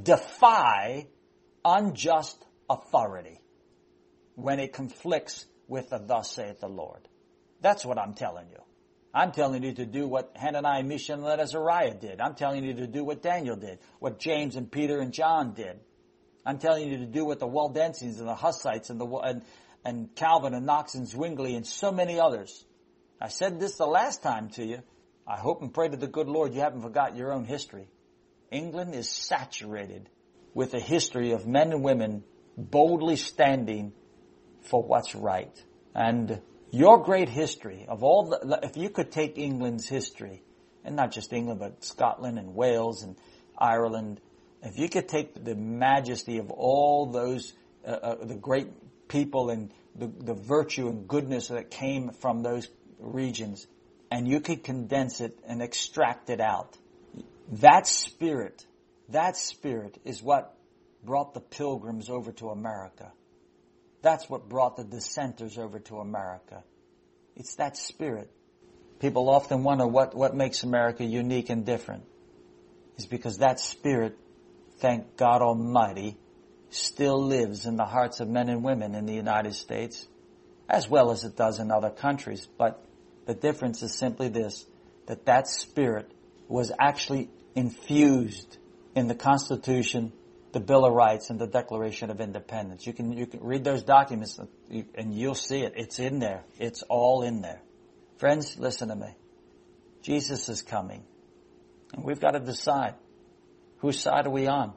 defy unjust authority when it conflicts with the thus saith the Lord. That's what I'm telling you. I'm telling you to do what Hananiah, Mishael, and Azariah did. I'm telling you to do what Daniel did, what James and Peter and John did. I'm telling you to do what the Waldensians and the Hussites and the and, and Calvin and Knox and Zwingli and so many others. I said this the last time to you. I hope and pray to the good Lord you haven't forgot your own history. England is saturated with a history of men and women boldly standing for what's right. And your great history of all the, if you could take England's history, and not just England, but Scotland and Wales and Ireland, if you could take the majesty of all those, uh, uh, the great people and the, the virtue and goodness that came from those regions, and you could condense it and extract it out, that spirit, that spirit is what brought the pilgrims over to America. That's what brought the dissenters over to America. It's that spirit. People often wonder what, what makes America unique and different. It's because that spirit, thank God Almighty, still lives in the hearts of men and women in the United States, as well as it does in other countries. But the difference is simply this, that that spirit was actually infused in the Constitution, the Bill of Rights, and the Declaration of Independence. You can you can read those documents and you'll see it. It's in there. It's all in there. Friends, listen to me. Jesus is coming. And we've got to decide, whose side are we on?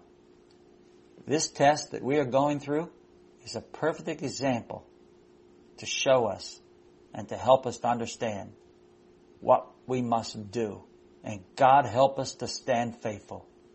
This test that we are going through is a perfect example to show us and to help us to understand what we must do And God help us to stand faithful.